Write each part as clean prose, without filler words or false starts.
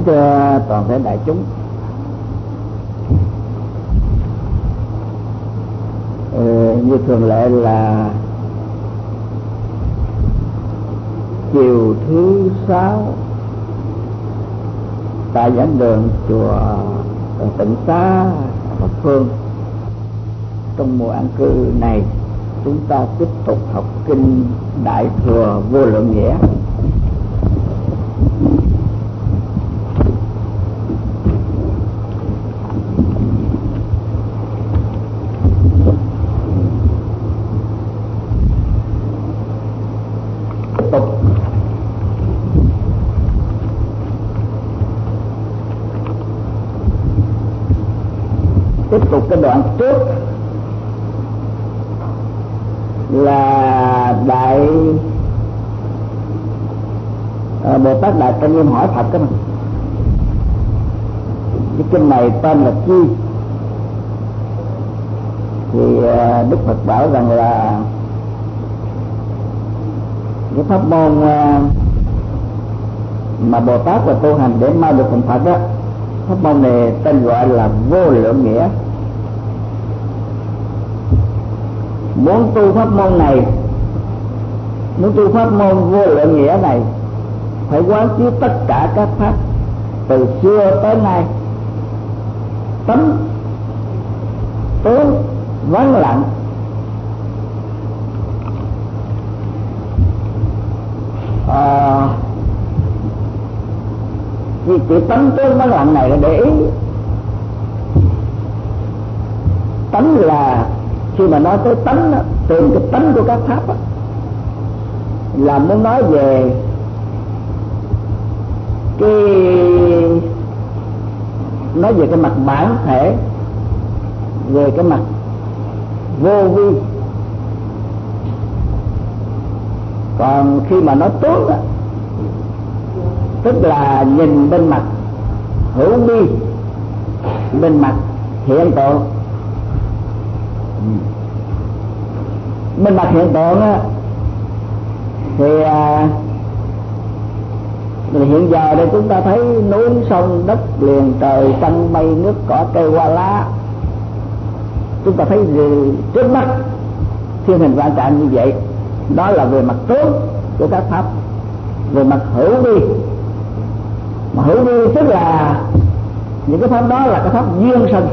thưa toàn thể đại chúng, như thường lệ là chiều thứ sáu tại giảng đường chùa Tịnh Xá Bắc Phương, trong mùa an cư này chúng ta tiếp tục học kinh Đại Thừa Vô Lượng Nghĩa. Tiếp tục cái đoạn trước là Bồ Tát Đại Trang Nghiêm hỏi Phật cái kinh này tên là chi? Thì Đức Phật bảo rằng là cái pháp môn mà Bồ Tát và tu hành để mau được thành Phật đó, pháp môn này tên gọi là Vô Lượng Nghĩa. Muốn tu pháp môn này, muốn tu pháp môn Vô Lượng Nghĩa này, phải quán chiếu tất cả các pháp từ xưa tới nay, tánh tướng vắng lặng, chỉ tánh tướng vắng lặng này là để ý. Tánh là khi mà nói tới tánh đó, tìm cái tánh của các pháp đó, là muốn nói về cái mặt bản thể, về cái mặt vô vi. Còn khi mà nói tướng đó, tức là nhìn bên mặt hữu vi, bên mặt hiện tượng. Bên mặt hiện tượng á, thì hiện giờ đây chúng ta thấy núi sông đất liền trời xanh mây nước cỏ cây hoa lá, chúng ta thấy gì trước mắt thiên hình vạn trạng như vậy, đó là về mặt tướng của các pháp. Về mặt hữu vi, mà hữu vi tức là những cái pháp đó là cái pháp duyên sinh,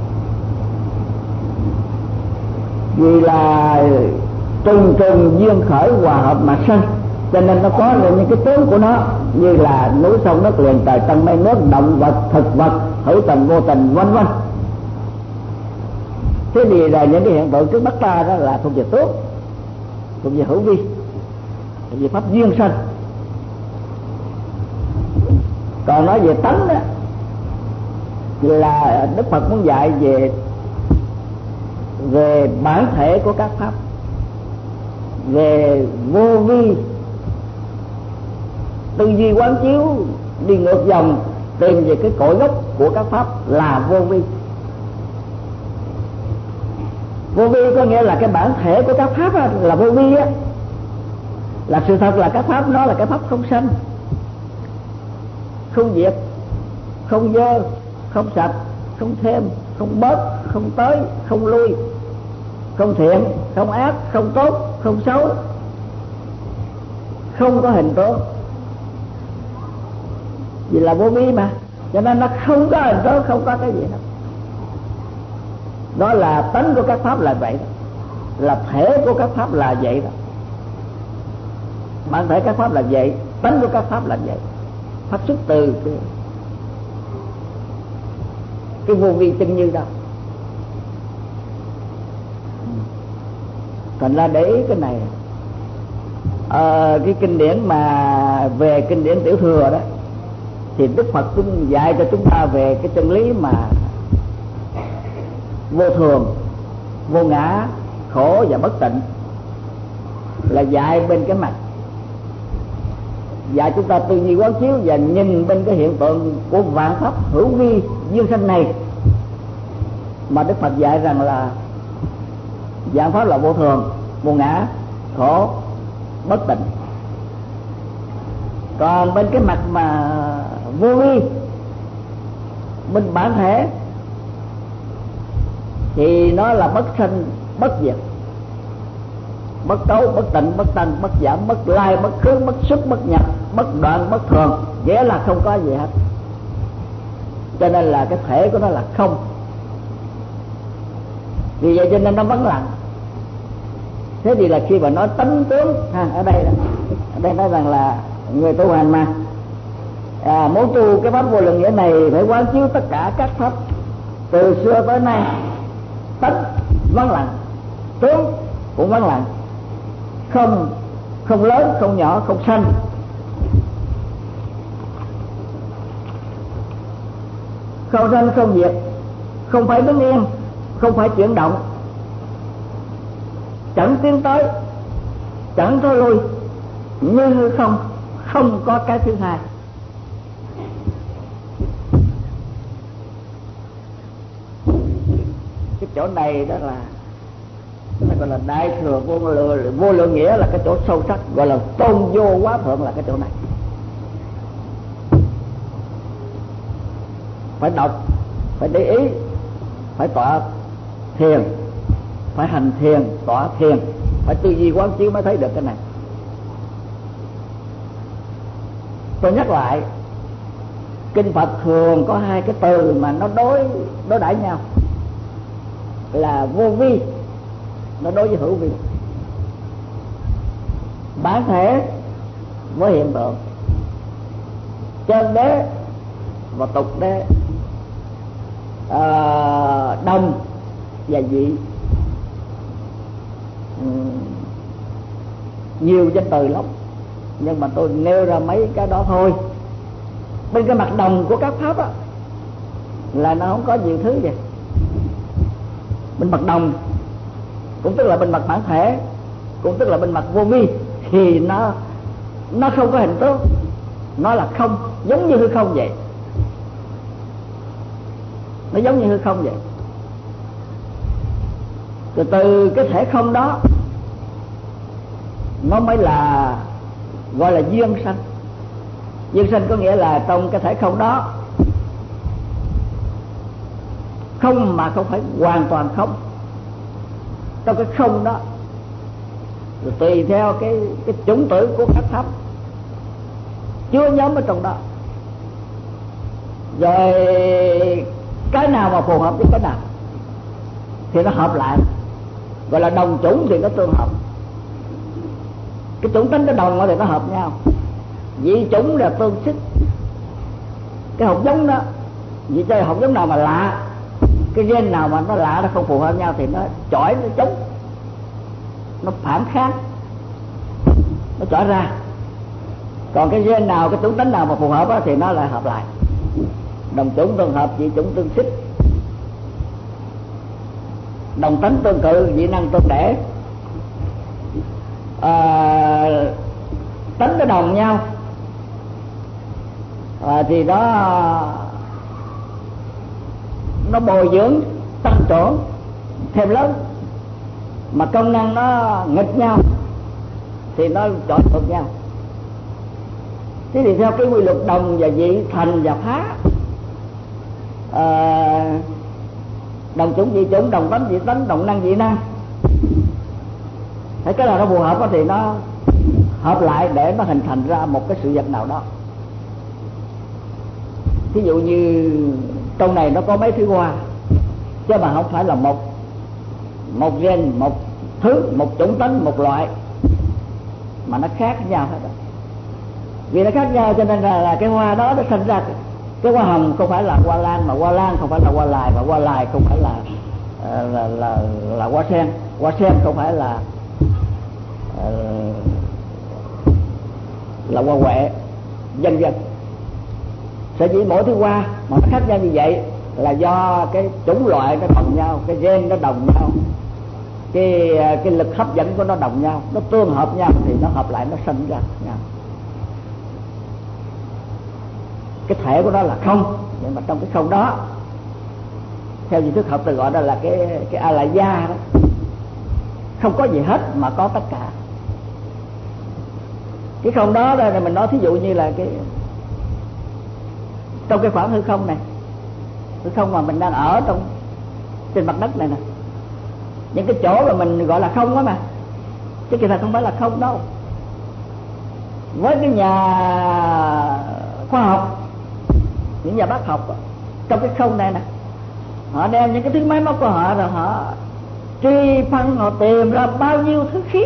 vì là trùng trùng duyên khởi hòa hợp mà sinh, cho nên nó có những cái tướng của nó như là núi sông đất liền trời trăng mây nước, động vật thực vật, hữu tình vô tình, vân vân. Thế thì là những cái hiện tượng trước mắt ta đó là thuộc về tướng, thuộc về hữu vi, thuộc về pháp duyên sinh. Còn nói về tánh đó, là Đức Phật muốn dạy về bản thể của các pháp, về vô vi, tư duy quán chiếu đi ngược dòng tìm về cái cội gốc của các pháp là vô vi. Vô vi có nghĩa là cái bản thể của các pháp á, là vô vi á, là sự thật là các pháp nó là cái pháp không sanh, không diệt, không dơ, không sạch, không thêm, không bớt, không tới, không lui, không thiện, không ác, không tốt, không xấu, không có hình tướng, vì là vô vi mà, cho nên nó không có hình tướng, không có cái gì đâu. Đó là tánh của các pháp là vậy đó, là thể của các pháp là vậy đó, bản thể các pháp là vậy, tánh của các pháp là vậy, phát xuất từ cái vô vi tinh như đó. Thành ra để ý cái này, cái kinh điển mà về kinh điển Tiểu Thừa đó, thì Đức Phật cũng dạy cho chúng ta về cái chân lý mà vô thường, vô ngã, khổ và bất tịnh, là dạy bên cái mặt, dạy chúng ta tư duy quán chiếu và nhìn bên cái hiện tượng của vạn pháp hữu vi duyên sanh này, mà Đức Phật dạy rằng là vạn pháp là vô thường, vô ngã, khổ, bất tịnh. Còn bên cái mặt mà vô vi mình bản thể thì nó là bất sanh bất diệt, bất cấu, bất tịnh, bất tăng, bất giảm, bất lai, bất khứ, bất xuất, bất nhập, bất đoạn, bất thường, nghĩa là không có gì hết. Cho nên là cái thể của nó là không. Vì vậy cho nên nó vắng lặng. Thế thì là khi mà nói tánh tướng ở đây nói rằng là người tu hành mà muốn tu cái pháp vô lượng nghĩa này phải quán chiếu tất cả các pháp từ xưa tới nay. Tánh vắng lặng, tướng cũng vắng lặng, không lớn, không nhỏ, không sanh, không sanh, không diệt, không phải đứng yên, không phải chuyển động, chẳng tiến tới, chẳng thối lui, như không có cái thứ hai. Cái chỗ này đó là nó gọi là đại thừa vô lượng nghĩa, là cái chỗ sâu sắc, gọi là tôn vô quá thượng, là cái chỗ này. Phải đọc, phải để ý, phải tọa thiền, phải hành thiền, tọa thiền, phải tư duy quán chiếu mới thấy được cái này. Tôi nhắc lại, kinh Phật thường có hai cái từ mà nó đối đãi nhau, là vô vi nó đối với hữu vi, bản thể với hiện tượng, chân đế và tục đế, đồng và dị. Nhiều danh từ lắm, nhưng mà tôi nêu ra mấy cái đó thôi. Bên cái mặt đồng của các pháp á là nó không có nhiều thứ vậy. Bên mặt đồng cũng tức là bên mặt bản thể, cũng tức là bên mặt vô vi, thì nó không có hình tướng, nó là không, giống như hư không vậy. Nó giống như hư không vậy. Từ cái thể không đó nó mới là gọi là duyên sanh. Duyên sanh có nghĩa là trong cái thể không đó, không mà không phải hoàn toàn không. Trong cái không đó, rồi tùy theo cái chủng tử của các pháp chứa nhóm ở trong đó, rồi cái nào mà phù hợp với cái nào thì nó hợp lại, gọi là đồng chủng thì nó tương hợp. Cái chủng tính nó đồng thì nó hợp nhau, dị chủng là tương xích. Cái hột giống đó, vì chơi hột giống nào mà lạ, cái gen nào mà nó lạ, nó không phù hợp nhau thì nó chọi, nó chống, nó phản kháng, nó chọi ra. Còn cái gen nào, cái chủng tính nào mà phù hợp đó, thì nó lại hợp lại. Đồng chủng tương hợp, dị chủng tương xích, đồng tánh tương cự, dị năng tương đẻ. Tánh nó đồng nhau thì nó bồi dưỡng, tăng trưởng thêm lớn. Mà công năng nó nghịch nhau thì nó chọi ngược nhau. Thế thì theo cái quy luật đồng và dị, thành và phá, đồng chủng dị chủng, đồng tánh dị tánh, đồng năng dị năng, thấy cái nào nó phù hợp đó thì nó hợp lại để nó hình thành ra một cái sự vật nào đó. Thí dụ như trong này nó có mấy thứ hoa, chứ mà không phải là một gen, một thứ, một chủng tánh, một loại, mà nó khác nhau hết. Vì nó khác nhau cho nên là cái hoa đó nó sinh ra. Cái hoa hồng không phải là hoa lan, mà hoa lan không phải là hoa lài, và hoa lài không phải là hoa sen, hoa sen không phải là hoa huệ, vân vân. Sở dĩ mỗi thứ hoa mà nó khác nhau như vậy là do cái chủng loại nó đồng nhau, cái gen nó đồng nhau, cái lực hấp dẫn của nó đồng nhau, nó tương hợp nhau thì nó hợp lại, nó sinh ra nhau. Cái thể của nó là không, nhưng mà trong cái không đó, theo di thức học tôi gọi đó là cái alaya đó, không có gì hết mà có tất cả. Cái không đó là mình nói thí dụ như là trong cái khoảng hư không này, hư không mà mình đang ở trên mặt đất này nè, những cái chỗ mà mình gọi là không đó mà, chứ kỳ thật không phải là không đâu. Với cái nhà khoa học, những nhà bác học trong cái không này nè, họ đem những cái thứ máy móc của họ rồi họ truy phân, họ tìm ra bao nhiêu thứ khí.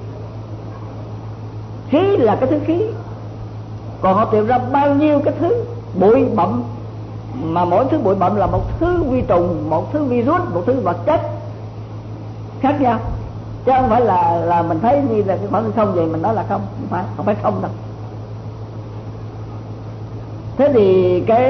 Khí là cái thứ khí, còn họ tìm ra bao nhiêu cái thứ bụi bặm, mà mỗi thứ bụi bặm là một thứ vi trùng, một thứ virus, một thứ vật chất khác nhau, chứ không phải là mình thấy như là cái khoảng không vậy mình nói là không, không phải không đâu. Thế thì cái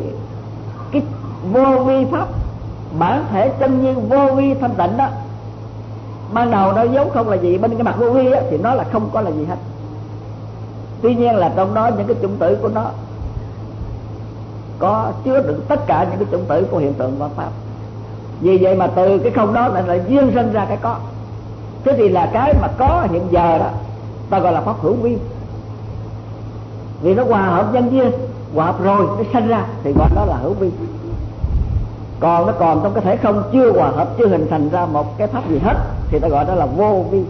vô vi pháp, bản thể chân như vô vi thanh tịnh đó, ban đầu nó vốn không là gì, bên cái mặt vô vi á, thì nó là không có là gì hết. Tuy nhiên là trong đó những cái chủng tử của nó có chứa đựng tất cả những cái chủng tử của hiện tượng và pháp. Vì vậy mà từ cái không đó lại duyên sinh ra cái có. Thế thì là cái mà có hiện giờ đó ta gọi là pháp hữu vi, vì nó hòa hợp nhân duyên, hòa hợp rồi nó sinh ra thì gọi đó là hữu vi. Còn nó còn trong cái thể không chưa hòa hợp, chưa hình thành ra một cái pháp gì hết thì ta gọi đó là vô vi.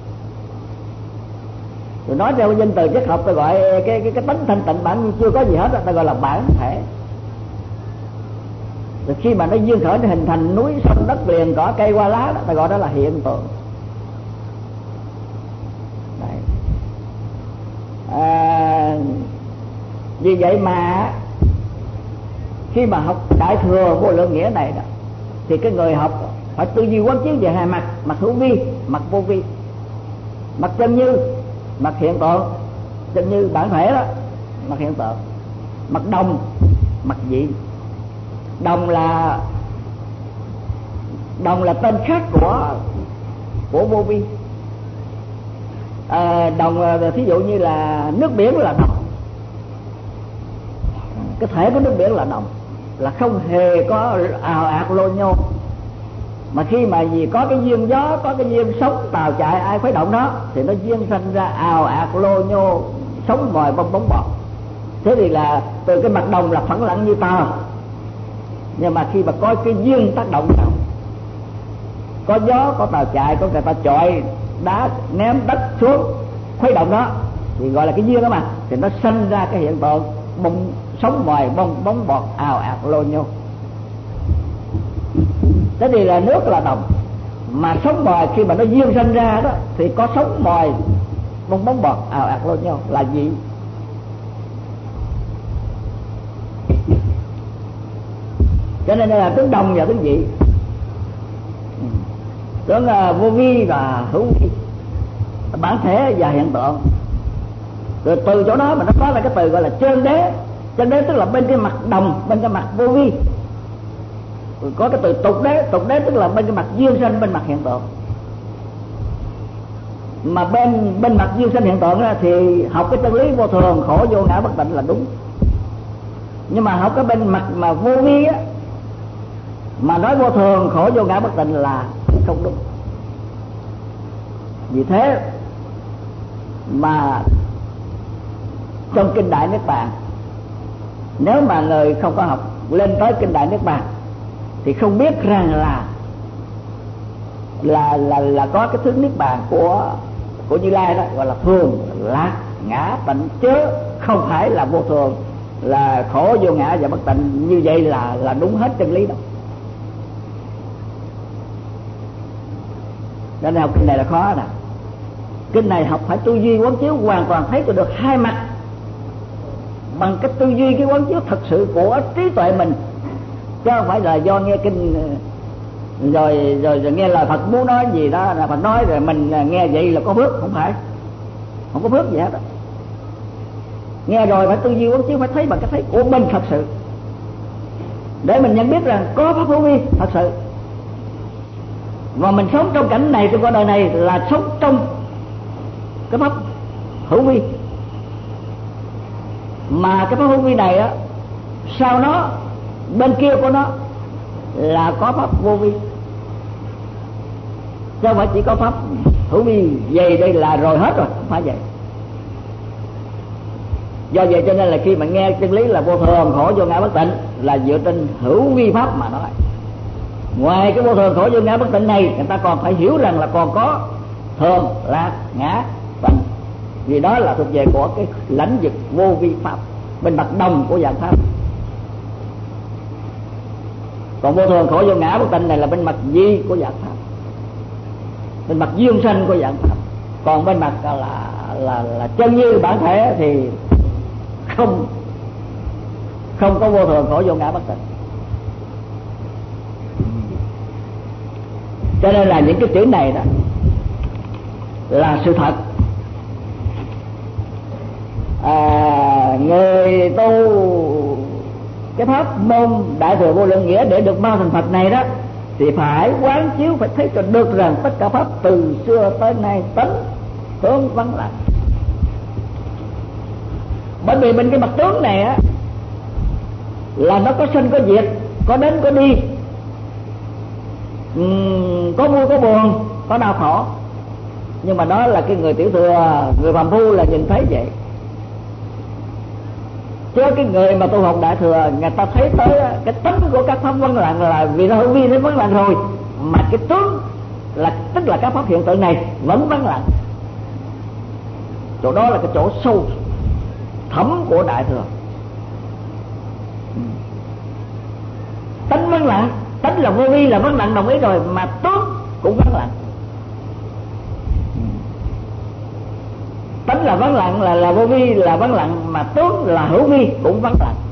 Rồi nói theo danh từ triết học ta gọi cái tánh thanh tịnh bản nhiên chưa có gì hết đó, ta gọi là bản thể. Rồi khi mà nó duyên khởi nó hình thành núi sông đất liền cỏ cây hoa lá đó, ta gọi đó là hiện tượng. Vì vậy mà khi mà học đại thừa vô lượng nghĩa này đó, thì cái người học phải tư duy quán chiếu về hai mặt: mặt hữu vi, mặt vô vi, mặt chân như, mặt hiện tượng. Chân như bản thể đó, mặt hiện tượng. Mặt đồng, mặt dị. Đồng là tên khác của vô vi. Đồng thí dụ như là nước biển là đồng, cái thể của nước biển là đồng, là không hề có ào ạt lô nhô. Mà khi mà vì có cái duyên gió, có cái duyên sóng tàu chạy ai khuấy động nó, thì nó duyên sinh ra ào ạt lô nhô, sóng mòi bong bóng bọt. Thế thì là từ cái mặt đồng là phẳng lặng như tờ, nhưng mà khi mà có cái duyên tác động nào, có gió, có tàu chạy, có người ta chọi đá ném đất xuống khuấy động đó, thì gọi là cái duyên đó mà, thì nó sinh ra cái hiện tượng bong sóng mòi bong bóng bọt ào ạt lô nhô. Thế thì là nước là đồng, mà sóng mòi khi mà nó duyên sinh ra đó thì có sóng mòi bong bóng bọt ào ạt lô nhô là gì? Cho nên đây là tướng đồng và tướng dị, tướng vô vi và hữu vi, bản thể và hiện tượng. Rồi từ chỗ đó mà nó có là cái từ gọi là chân đế. Chân đế tức là bên cái mặt đồng, bên cái mặt vô vi. Rồi có cái từ tục đế. Tục đế tức là bên cái mặt duyên sinh, bên mặt hiện tượng. Mà bên mặt duyên sinh hiện tượng đó, thì học cái chân lý vô thường khổ vô ngã bất tịnh là đúng. Nhưng mà học cái bên mặt mà vô vi á, mà nói vô thường khổ vô ngã bất tịnh là không đúng. Vì thế mà trong kinh Đại Niết Bàn, nếu mà người không có học lên tới kinh Đại Niết Bàn thì không biết rằng là có cái thứ niết bàn của Như Lai đó, gọi là thường, lạc, ngã, tịnh, chớ không phải là vô thường, là khổ vô ngã và bất tịnh. Như vậy là đúng hết chân lý đó. Nên học kinh này là khó nè. Kinh này học phải tư duy quán chiếu hoàn toàn thấy cho được hai mặt, bằng cái tư duy cái quán chiếu thật sự của trí tuệ mình, chứ không phải là do nghe kinh rồi nghe lời Phật muốn nói gì đó là Phật nói rồi mình nghe vậy là có phước. Không phải, không có phước gì hết đó. Nghe rồi phải tư duy quán chiếu, phải thấy bằng cái thấy của mình thật sự, để mình nhận biết rằng có pháp hữu vi thật sự. Và mình sống trong cảnh này, trong cuộc đời này là sống trong cái pháp hữu vi. Mà cái pháp hữu vi này á, sau nó bên kia của nó là có pháp vô vi, chứ không phải chỉ có pháp hữu vi. Về đây là rồi hết rồi, không phải vậy. Do vậy cho nên là khi mà nghe chân lý là vô thường khổ vô ngã bất tịnh là dựa trên hữu vi pháp mà nói. Ngoài cái vô thường khổ vô ngã bất tịnh này, người ta còn phải hiểu rằng là còn có thường, lạc, ngã, tịnh, vì đó là thuộc về của cái lãnh vực vô vi pháp, bên mặt đồng của dạng pháp. Còn vô thường khổ vô ngã bất tịnh này là bên mặt vi của dạng pháp, bên mặt duyên sanh của dạng pháp. Còn bên mặt là chân như bản thể thì không có vô thường khổ vô ngã bất tịnh. Cho nên là những cái chữ này đó là sự thật. Người tu cái pháp môn đại thừa vô lượng nghĩa để được mau thành Phật này đó thì phải quán chiếu, phải thấy cho được rằng tất cả pháp từ xưa tới nay tánh tướng vắng lặng. Bởi vì bên cái mặt tướng này á là nó có sinh có diệt, có đến có đi, có vui có buồn, có đau khổ. Nhưng mà đó là cái người tiểu thừa, người phàm phu là nhìn thấy vậy. Chứ cái người mà tu học đại thừa, người ta thấy tới cái tánh của các pháp vắng lặng là vì nó hữu vi nó vắng lặng rồi, mà cái tướng là tức là các pháp hiện tượng này vẫn vắng lặng. Chỗ đó là cái chỗ sâu thẳm của đại thừa. Tánh vắng lặng, tánh là vô vi là vắng lặng, đồng ý rồi, mà tướng cũng vắng lặng. Tánh là vắng lặng, là vô vi là vắng lặng, mà tướng là hữu vi cũng vắng lặng.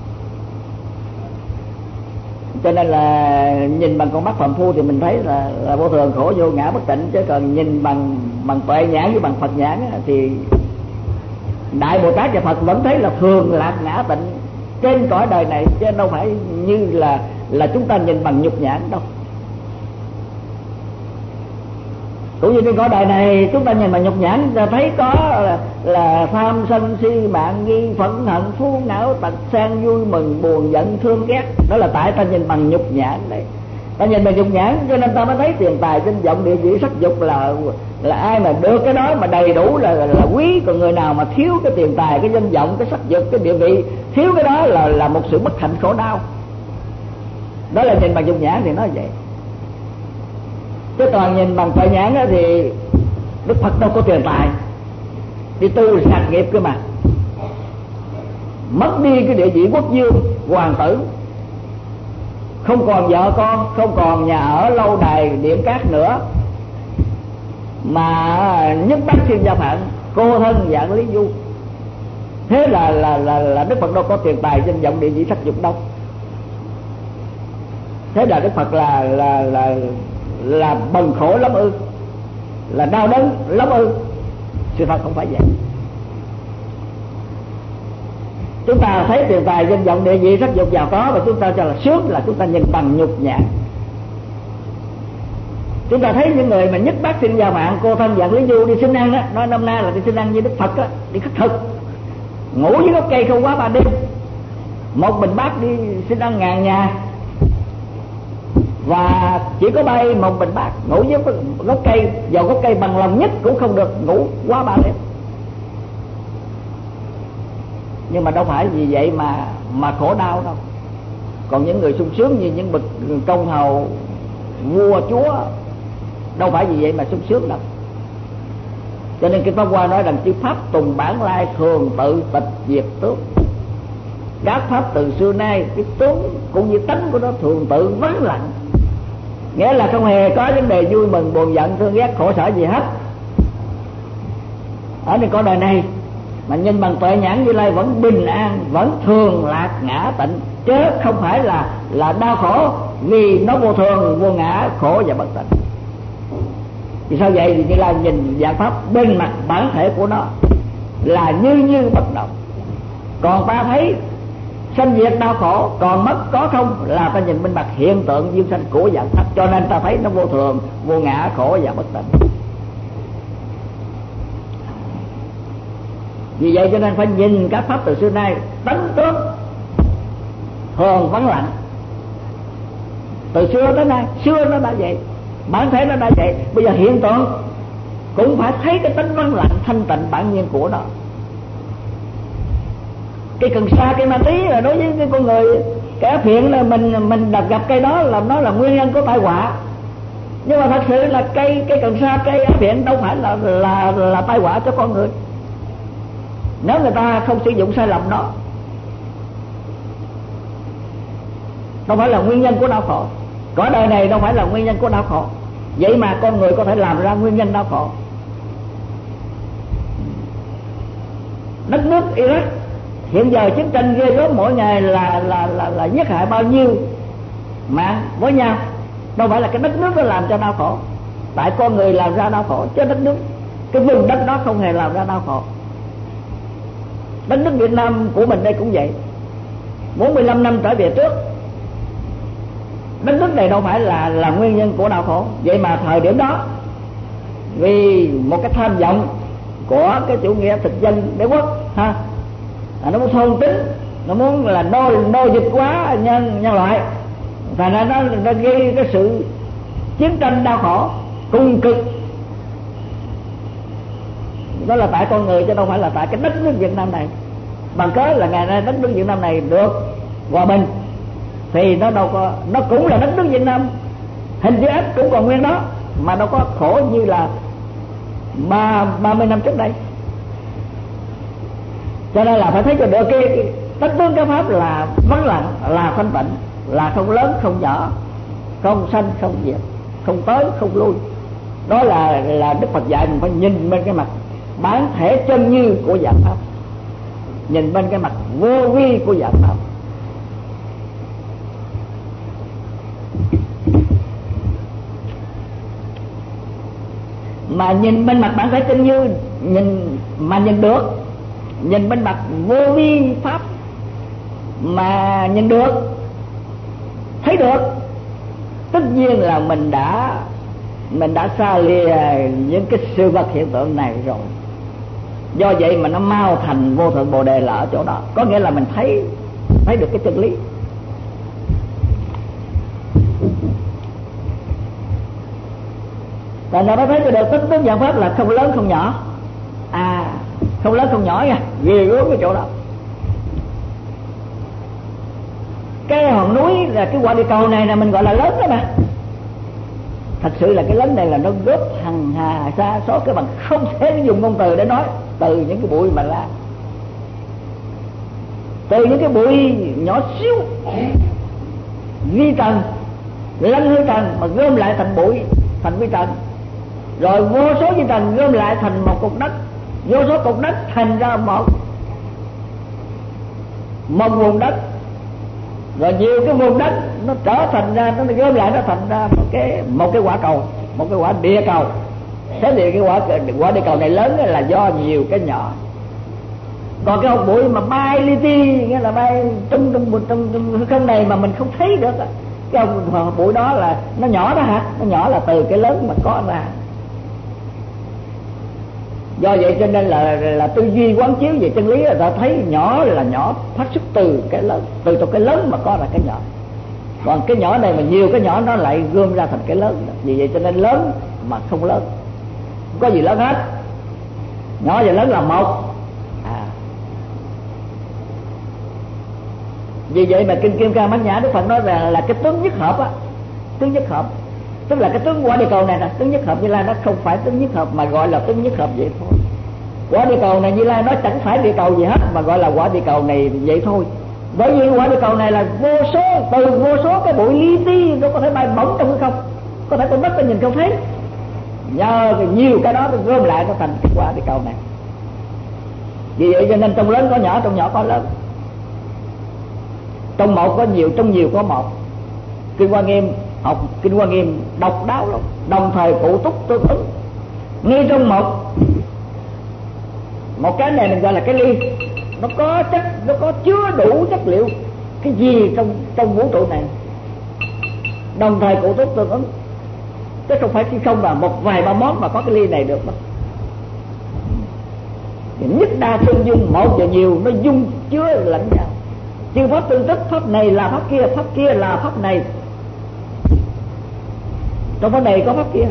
Cho nên là nhìn bằng con mắt phàm phu thì mình thấy là vô thường khổ vô ngã bất tịnh, chứ còn nhìn bằng tuệ nhãn với bằng Phật nhãn thì Đại Bồ Tát và Phật vẫn thấy là thường lạc ngã tịnh trên cõi đời này, chứ đâu phải như là chúng ta nhìn bằng nhục nhãn đâu. Cũng như trên cõi đời này chúng ta nhìn bằng nhục nhãn ta thấy có là tham sân si mạng nghi phẫn hận phú não tật sang vui mừng buồn giận thương ghét. Đó là tại ta nhìn bằng nhục nhãn đấy. Ta nhìn bằng nhục nhãn cho nên ta mới thấy tiền tài danh vọng địa vị sắc dục là ai mà được cái đó mà đầy đủ là quý. Còn người nào mà thiếu cái tiền tài, cái danh vọng, cái sắc dục, cái địa vị, thiếu cái đó là một sự bất hạnh khổ đau. Đó là nhìn bằng nhục nhãn thì nói vậy. Chứ toàn nhìn bằng tuệ nhãn thì Đức Phật đâu có tiền tài, đi tu sạch nghiệp cơ mà, mất đi cái địa vị quốc vương hoàng tử, không còn vợ con, không còn nhà ở lâu đài điện cát nữa, mà nhất bác thiên gia phạn, cô thân dạng lý du. Thế là Đức Phật đâu có tiền tài danh vọng địa vị sắc dục đâu. Thế là Đức Phật là bần khổ lắm ư, là đau đớn lắm ư? Sự thật không phải vậy. Chúng ta thấy tiền tài danh vọng địa vị sắc dục giàu có và chúng ta cho là sướng, là chúng ta nhìn bằng nhục nhãn. Chúng ta thấy những người mà nhất bác sinh gia mạng, cô thân dạng lý du đi xin ăn á, nói năm nay là đi xin ăn như Đức Phật á, đi khất thực, ngủ dưới gốc cây không quá 3 đêm, một mình bác đi xin ăn ngàn nhà, và chỉ có bay một mình bác ngủ dưới gốc cây, dầu gốc cây bằng lòng nhất cũng không được ngủ quá 3 đêm. Nhưng mà đâu phải vì vậy mà khổ đau đâu. Còn những người sung sướng như những bậc công hầu vua chúa, đâu phải vì vậy mà sung sướng đâu. Cho nên Kinh Pháp Hoa nói rằng chư pháp tùng bản lai thường tự tịch diệt tướng. Các pháp từ xưa nay cái tướng cũng như tánh của nó thường tự vắng lặng, nghĩa là không hề có vấn đề vui mừng buồn giận thương ghét khổ sở gì hết. Ở trên cõi đời này mà nhìn bằng tuệ nhãn Như Lai vẫn bình an, vẫn thường lạc ngã tịnh, chứ không phải là đau khổ, vì nó vô thường vô ngã khổ và bất tịnh. Vì sao vậy? Vì Như Lai nhìn dạng pháp bên mặt bản thể của nó là như bất động. Còn ta thấy sanh diệt đau khổ, còn mất có không là ta nhìn bên mặt hiện tượng duyên sanh của dạng pháp, cho nên ta thấy nó vô thường vô ngã khổ và bất tịnh. Vì vậy cho nên phải nhìn các pháp từ xưa nay tánh tướng thường vắng lặng. Từ xưa tới nay, xưa nó đã vậy, bản thể nó đã vậy, bây giờ hiện tượng cũng phải thấy cái tính vắng lặng thanh tịnh bản nhiên của nó. Cái cần sa cái ma tí là đối với cái con người cái ác thiện là mình gặp cây đó là nó là nguyên nhân của tai họa, nhưng mà thật sự là cây cần sa, cây ác thiện đâu phải là tai họa cho con người nếu người ta không sử dụng sai lầm nó. Đâu phải là nguyên nhân của đau khổ, cõi đời này đâu phải là nguyên nhân của đau khổ, vậy mà con người có thể làm ra nguyên nhân đau khổ. Đất nước Iraq hiện giờ chiến tranh ghê gớm, mỗi ngày là giết hại bao nhiêu mạng với nhau. Đâu phải là cái đất nước nó làm cho đau khổ, tại con người làm ra đau khổ, chứ đất nước, cái vùng đất đó không hề làm ra đau khổ. Đất nước Việt Nam của mình đây cũng vậy. 45 năm trở về trước, đất nước này đâu phải là nguyên nhân của đau khổ, vậy mà thời điểm đó vì một cái tham vọng của cái chủ nghĩa thực dân đế quốc ha, nó muốn thôn tính, nó muốn là nô dịch hóa nhân loại, thành ra nó gây cái sự chiến tranh đau khổ cùng cực. Đó là tại con người chứ đâu phải là tại cái đất nước Việt Nam này. Bằng cớ là ngày nay đất nước Việt Nam này được hòa bình thì nó đâu có, nó cũng là đất nước Việt Nam, hình chữ S cũng còn nguyên đó, mà đâu có khổ như là 30 năm trước đây. Cho nên là phải thấy cho được cái tất tướng cái pháp là vắng lặng, là thanh tịnh, là không lớn không nhỏ, không sanh không diệt, không tới không lui. Đó là Đức Phật dạy mình phải nhìn bên cái mặt bản thể chân như của dạng pháp, nhìn bên cái mặt vô vi của dạng pháp. Mà nhìn bên mặt bản thể chân như, nhìn được, nhìn bên mặt vô vi pháp mà nhìn được, thấy được, tất nhiên là mình đã xa lìa những cái sự vật hiện tượng này rồi. Do vậy mà nó mau thành vô thượng bồ đề là ở chỗ đó, có nghĩa là mình thấy được cái chân lý. Và nó thấy cho được tất tướng dạng pháp là không lớn không nhỏ. Không lớn không nhỏ nha, ghê gớm cái chỗ đó. Cái hòn núi là cái quả địa cầu này là mình gọi là lớn đó mà. Thật sự là cái lớn này là nó góp hằng hà sa số cái bằng không thể dùng ngôn từ để nói. Từ những cái bụi mà là từ những cái bụi nhỏ xíu vi trần, lân hư trần mà gom lại thành bụi, thành vi trần, rồi vô số vi trần gom lại thành một cục đất, vô số cục đất thành ra một vùng đất, rồi nhiều cái vùng đất nó trở thành ra, nó gom lại nó thành ra một cái quả cầu, một cái quả địa cầu. Thế thì cái quả địa cầu này lớn là do nhiều cái nhỏ. Còn cái hột bụi mà bay li ti, nghĩa là bay trong hư không này mà mình không thấy được, cái hột bụi đó là nó nhỏ đó hả? Nó nhỏ là từ cái lớn mà có ra. Do vậy cho nên là tư duy quán chiếu về chân lý là ta thấy nhỏ là nhỏ phát xuất từ cái lớn, từ trong cái lớn mà có ra cái nhỏ. Còn cái nhỏ này mà nhiều cái nhỏ nó lại gom ra thành cái lớn. Vì vậy cho nên lớn mà không lớn, không có gì lớn hết. Nhỏ và lớn là một. Vì vậy mà kinh Kim Cang Bát Nhã Đức Phật nói là cái tướng nhất hợp á, tướng nhất hợp, tức là cái tướng quả địa cầu này là tướng nhất hợp. Như Lai nó không phải tướng nhất hợp mà gọi là tướng nhất hợp vậy thôi. Quả địa cầu này Như Lai nó chẳng phải địa cầu gì hết mà gọi là quả địa cầu này vậy thôi. Bởi vì quả địa cầu này là từ vô số cái bụi li ti, nó có thể bay bổng trong hư không, có thể con mắt ta nhìn không thấy. Nhờ nhiều cái đó nó gom lại nó thành cái quả địa cầu này. Vì vậy cho nên trong lớn có nhỏ, trong nhỏ có lớn, trong một có nhiều, trong nhiều có một. Kinh Hoa Nghiêm, học Kinh Hoa Nghiêm độc đáo lắm, đồng thời cụ túc tương ứng. Ngay trong một cái này mình gọi là cái ly, nó có chất, nó có chứa đủ chất liệu cái gì trong vũ trụ này, đồng thời cụ túc tương ứng. Chứ không phải khi không là một vài ba món mà có cái ly này được đâu. Nhất đa tương dung, một và nhiều nó dung chứa lẫn nhau. Chư pháp tương tức, pháp này là pháp kia là pháp này. Trong pháp này có pháp kia.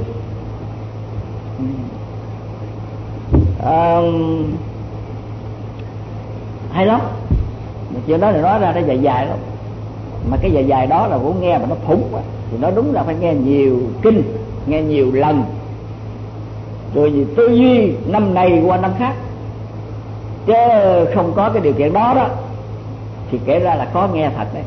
Hay lắm. Chuyện đó thì nói ra nó dài lắm. mà cái dài dài đó là cũng nghe mà nó phúng quá, thì nó đúng là phải nghe nhiều kinh, nghe nhiều lần, rồi gì tư duy năm này qua năm khác, chứ không có cái điều kiện đó đó thì kể ra là khó nghe thật đấy.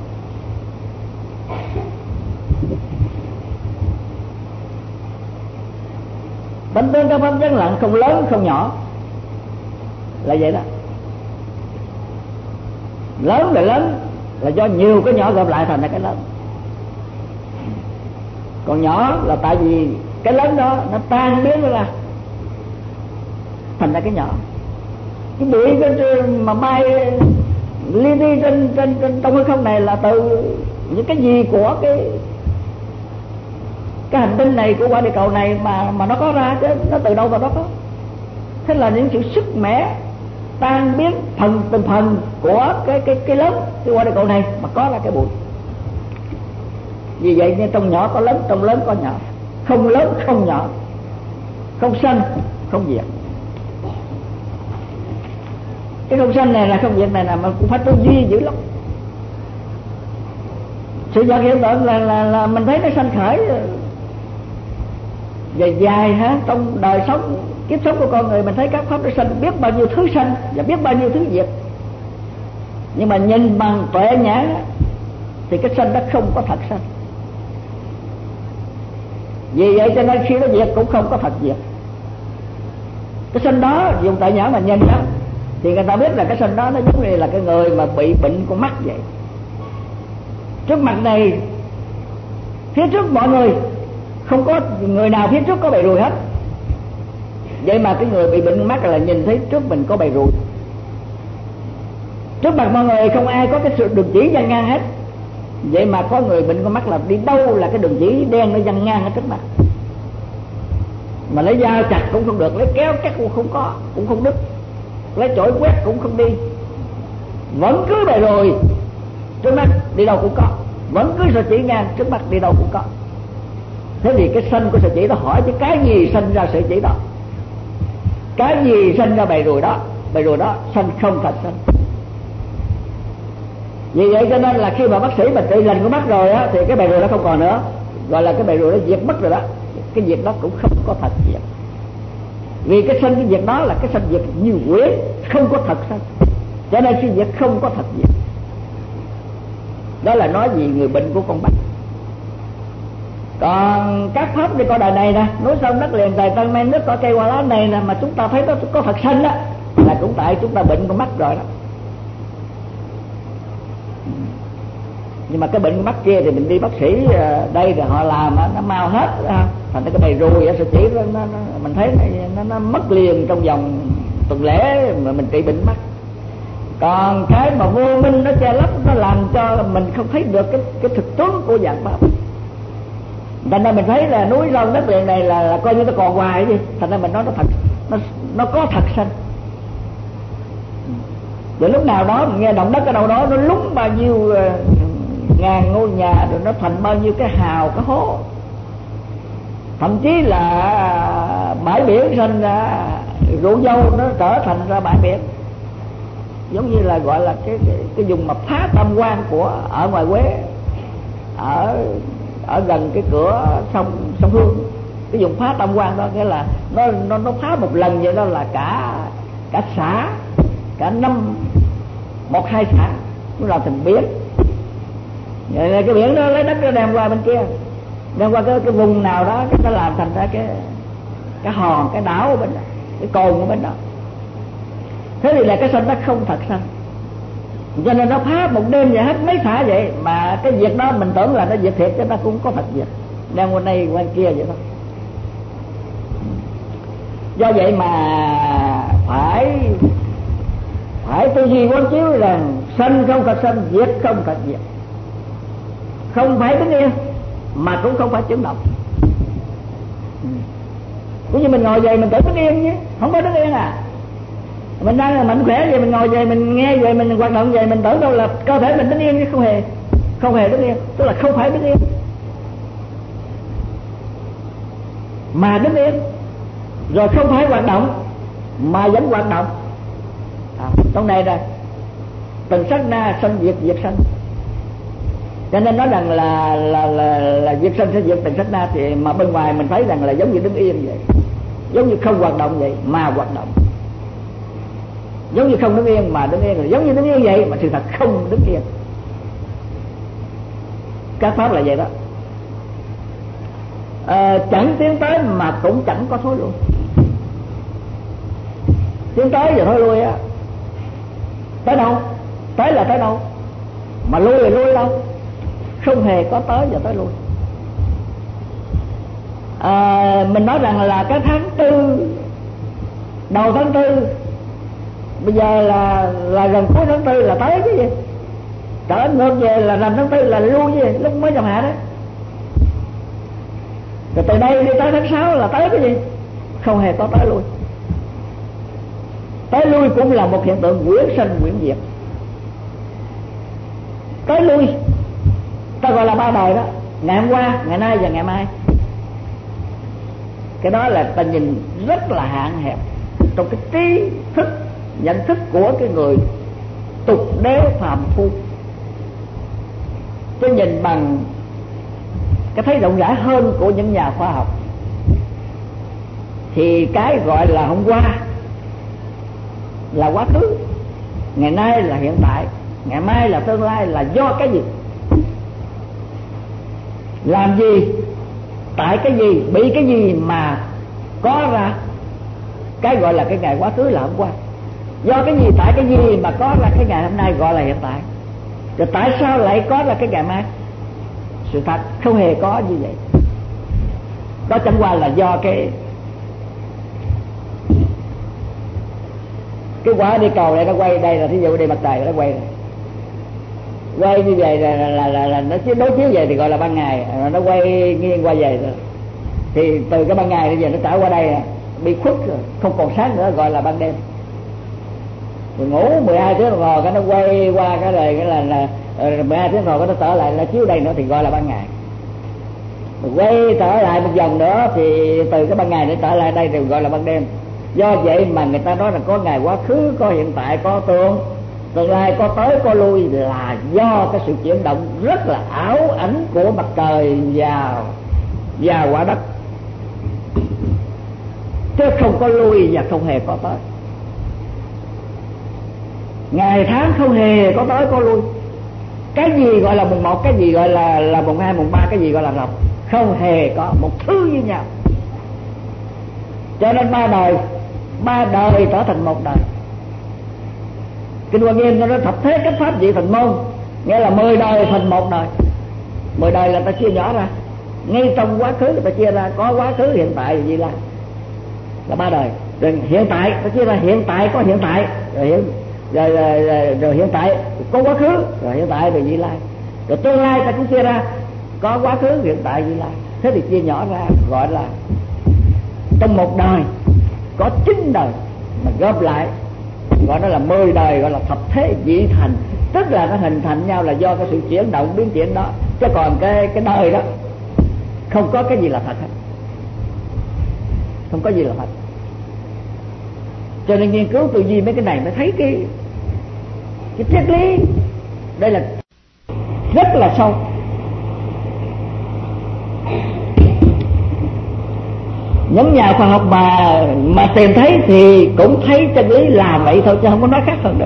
Tánh tướng các pháp vắng lặng, không lớn không nhỏ, là vậy đó. Lớn là do nhiều cái nhỏ gộp lại thành ra cái lớn, còn nhỏ là tại vì cái lớn đó nó tan biến ra thành ra cái nhỏ. Cái bụi mà bay li ti trên trong hư không này là từ những cái gì của cái hành tinh này, của quả địa cầu này mà nó có ra, chứ nó từ đâu mà nó có. Thế là những sự sức mẻ tan biến từng phần của cái lớn, cái quả địa cầu này mà có ra cái bụi. Vì vậy nên trong nhỏ có lớn, trong lớn có nhỏ, không lớn không nhỏ, không sanh không diệt. Cái không sanh này là không diệt này là mà cũng phải tư duy dữ lắm. Sự vật hiện tượng là mình thấy nó sanh khởi dài hả, trong đời sống kiếp sống của con người mình thấy các pháp nó sanh, biết bao nhiêu thứ sanh và biết bao nhiêu thứ diệt. Nhưng mà nhìn bằng tuệ nhãn thì cái sanh đó không có thật sanh. Vì vậy cho nên khi nó diệt cũng không có thật diệt. Cái sanh đó dùng tuệ nhãn mà nhìn đó thì người ta biết là cái sanh đó nó giống như là cái người mà bị bệnh con mắt vậy. Trước mặt này, phía trước mọi người không có người nào phía trước có bầy ruồi hết. Vậy mà cái người bị bệnh con mắt là nhìn thấy trước mình có bầy ruồi. Trước mặt mọi người không ai có cái sự đường chỉ văng ngang hết. Vậy mà có người bệnh con mắt là đi đâu là cái đường chỉ đen nó văng ngang ở trước mặt. Mà lấy dao chặt cũng không được, lấy kéo cắt cũng không có, cũng không đứt, lấy chổi quét cũng không đi, vẫn cứ bày rồi trước mắt đi đâu cũng có, vẫn cứ sợi chỉ ngang trước mắt đi đâu cũng có. Thế thì cái sanh của sợi chỉ đó hỏi chứ cái gì sanh ra sợi chỉ đó, cái gì sanh ra bày rồi đó sanh không thật sanh. Vì vậy cho nên là khi mà bác sĩ mà trị lành của mắt rồi á thì cái bày rồi đó không còn nữa, gọi là cái bày rồi nó diệt mất rồi đó. Cái việc đó cũng không có thật diệt, vì cái sanh cái việc đó là cái sanh diệt như quế, không có thật sanh, cho nên cái việc không có thật diệt. Đó là nói gì người bệnh của con mắt. Còn các pháp đi coi đời này nè, núi sông đất liền trời tăng men nước cỏ cây hoa lá này nè, mà chúng ta thấy nó có thật sanh đó, là cũng tại chúng ta bệnh con mắt rồi đó. Nhưng mà cái bệnh mắt kia thì mình đi bác sĩ đây rồi họ làm nó mau hết, thành ra cái bầy ruồi sẽ chỉ nó mình thấy nó mất liền trong vòng tuần lễ mà mình trị bệnh mắt. Còn cái mà vô minh nó che lấp, nó làm cho mình không thấy được cái thực tướng của dạng pháp. Thành ra mình thấy là núi sông đất liền này là coi như nó còn hoài gì, thành ra mình nói nó thật, nó có thật sanh. Rồi lúc nào đó mình nghe động đất ở đâu đó nó lúng bao nhiêu ngàn ngôi nhà, rồi nó thành bao nhiêu cái hào cái hố, thậm chí là bãi biển sinh ra rượu dâu nó trở thành ra bãi biển, giống như là gọi là cái vùng mà phá tam quan của ở ngoài Quế, ở gần cái cửa sông Hương, cái vùng phá tam quan đó, nghĩa là nó phá một lần vậy đó là cả xã, cả 1-2 xã nó làm thành biển. Vậy cái biển đó lấy đất nó đem qua bên kia, đem qua cái vùng nào đó, nó làm thành ra cái hòn, cái đảo ở bên đó, cái cồn ở bên đó. Thế thì là cái sanh nó không thật sanh, cho nên nó phá một đêm vậy hết mấy xã vậy, mà cái việc đó mình tưởng là nó diệt thiệt chứ nó cũng có thật diệt, đem qua đây qua kia vậy thôi. Do vậy mà phải tư duy quán chiếu rằng sanh không thật sanh, diệt không thật diệt, không phải đứng yên mà cũng không phải chuyển động. Cũng như mình ngồi vậy mình tưởng đứng yên chứ không phải đứng yên à. Mình đang là mạnh khỏe vậy, mình ngồi vậy, mình nghe vậy, mình hoạt động vậy, mình tưởng đâu là cơ thể mình đứng yên chứ không hề đứng yên, tức là không phải đứng yên mà đứng yên, rồi không phải hoạt động mà vẫn hoạt động. Trong này là từng sát na sanh diệt, diệt sanh. Cho nên nói rằng là việc sanh sẽ diệt tình sát na, thì mà bên ngoài mình thấy rằng là giống như đứng yên vậy, giống như không hoạt động vậy mà hoạt động, giống như không đứng yên mà đứng yên, rồi giống như đứng yên vậy mà sự thật không đứng yên. Các pháp là vậy đó. Chẳng tiến tới mà cũng chẳng có thối lui. Tiến tới và thối lui á, tới đâu? Tới là tới đâu? Mà lui là lui đâu? Không hề có tới và tới lui. Mình nói rằng là cái tháng 4, đầu tháng 4, bây giờ là gần cuối tháng 4 là tới cái gì? Trở ngược về là rằm tháng 4 là lui gì? Lúc mới dòng hạ đó. Rồi từ đây đi tới tháng 6 là tới cái gì? Không hề có tới lui. Tới lui cũng là một hiện tượng quyển sanh quyển diệt. Tới lui ta gọi là ba đời đó, ngày hôm qua, ngày nay và ngày mai. Cái đó là ta nhìn rất là hạn hẹp trong cái trí thức, nhận thức của cái người tục đế phàm phu. Chứ nhìn bằng cái thấy rộng rãi hơn của những nhà khoa học thì cái gọi là hôm qua là quá khứ, ngày nay là hiện tại, ngày mai là tương lai, là do cái gì, làm gì, tại cái gì, bị cái gì mà có ra cái gọi là cái ngày quá khứ là hôm qua, do cái gì, tại cái gì mà có ra cái ngày hôm nay gọi là hiện tại. Rồi tại sao lại có ra cái ngày mai? Sự thật không hề có như vậy. Đó chẳng qua là do cái quả đi cầu này nó quay đây, là thí dụ đây mặt trời nó quay này. Quay như vậy là nó đối chiếu vậy thì gọi là ban ngày, nó quay nghiêng qua vậy rồi thì từ cái ban ngày bây giờ nó trở qua đây bị khuất rồi, không còn sáng nữa, gọi là ban đêm. Rồi ngủ 12 tiếng đồng hồ cái nó quay qua cái này, cái là 12 tiếng đồng hồ cái nó trở lại, nó chiếu đây nữa thì gọi là ban ngày. Rồi quay trở lại một vòng nữa thì từ cái ban ngày nó trở lại đây thì gọi là ban đêm. Do vậy mà người ta nói là có ngày quá khứ, có hiện tại, có tương lai, có tới, có lui, là do cái sự chuyển động rất là ảo ảnh của mặt trời và quả đất, chứ không có lui và không hề có tới. Ngày tháng không hề có tới có lui. Cái gì gọi là mùng 1, cái gì gọi là mùng 2, mùng 3, cái gì gọi là rằm, không hề có một thứ như nhau. Cho nên ba đời trở thành một đời. Kinh Hoa Nghiêm nó nói thập thế cách pháp dị thành môn, nghĩa là 10 đời thành một đời. 10 đời là ta chia nhỏ ra, ngay trong quá khứ người ta chia ra có quá khứ, hiện tại và vị lai, là 3 đời. Rồi hiện tại ta chia ra hiện tại có hiện tại, rồi hiện tại có quá khứ, rồi hiện tại rồi vị lai. Rồi tương lai ta cũng chia ra có quá khứ, hiện tại, vị lai. Thế thì chia nhỏ ra gọi là trong một đời có 9 đời mà góp lại gọi nó là 10 đời, gọi là thập thế dị thành. Tức là nó hình thành nhau là do cái sự chuyển động biến chuyển đó, chứ còn cái đời đó không có cái gì là thật hết, không có gì là thật. Cho nên nghiên cứu tư duy mấy cái này mới thấy cái triết lý đây là rất là sâu. Những nhà khoa học mà tìm thấy thì cũng thấy chân lý là vậy thôi, chứ không có nói khác hơn được.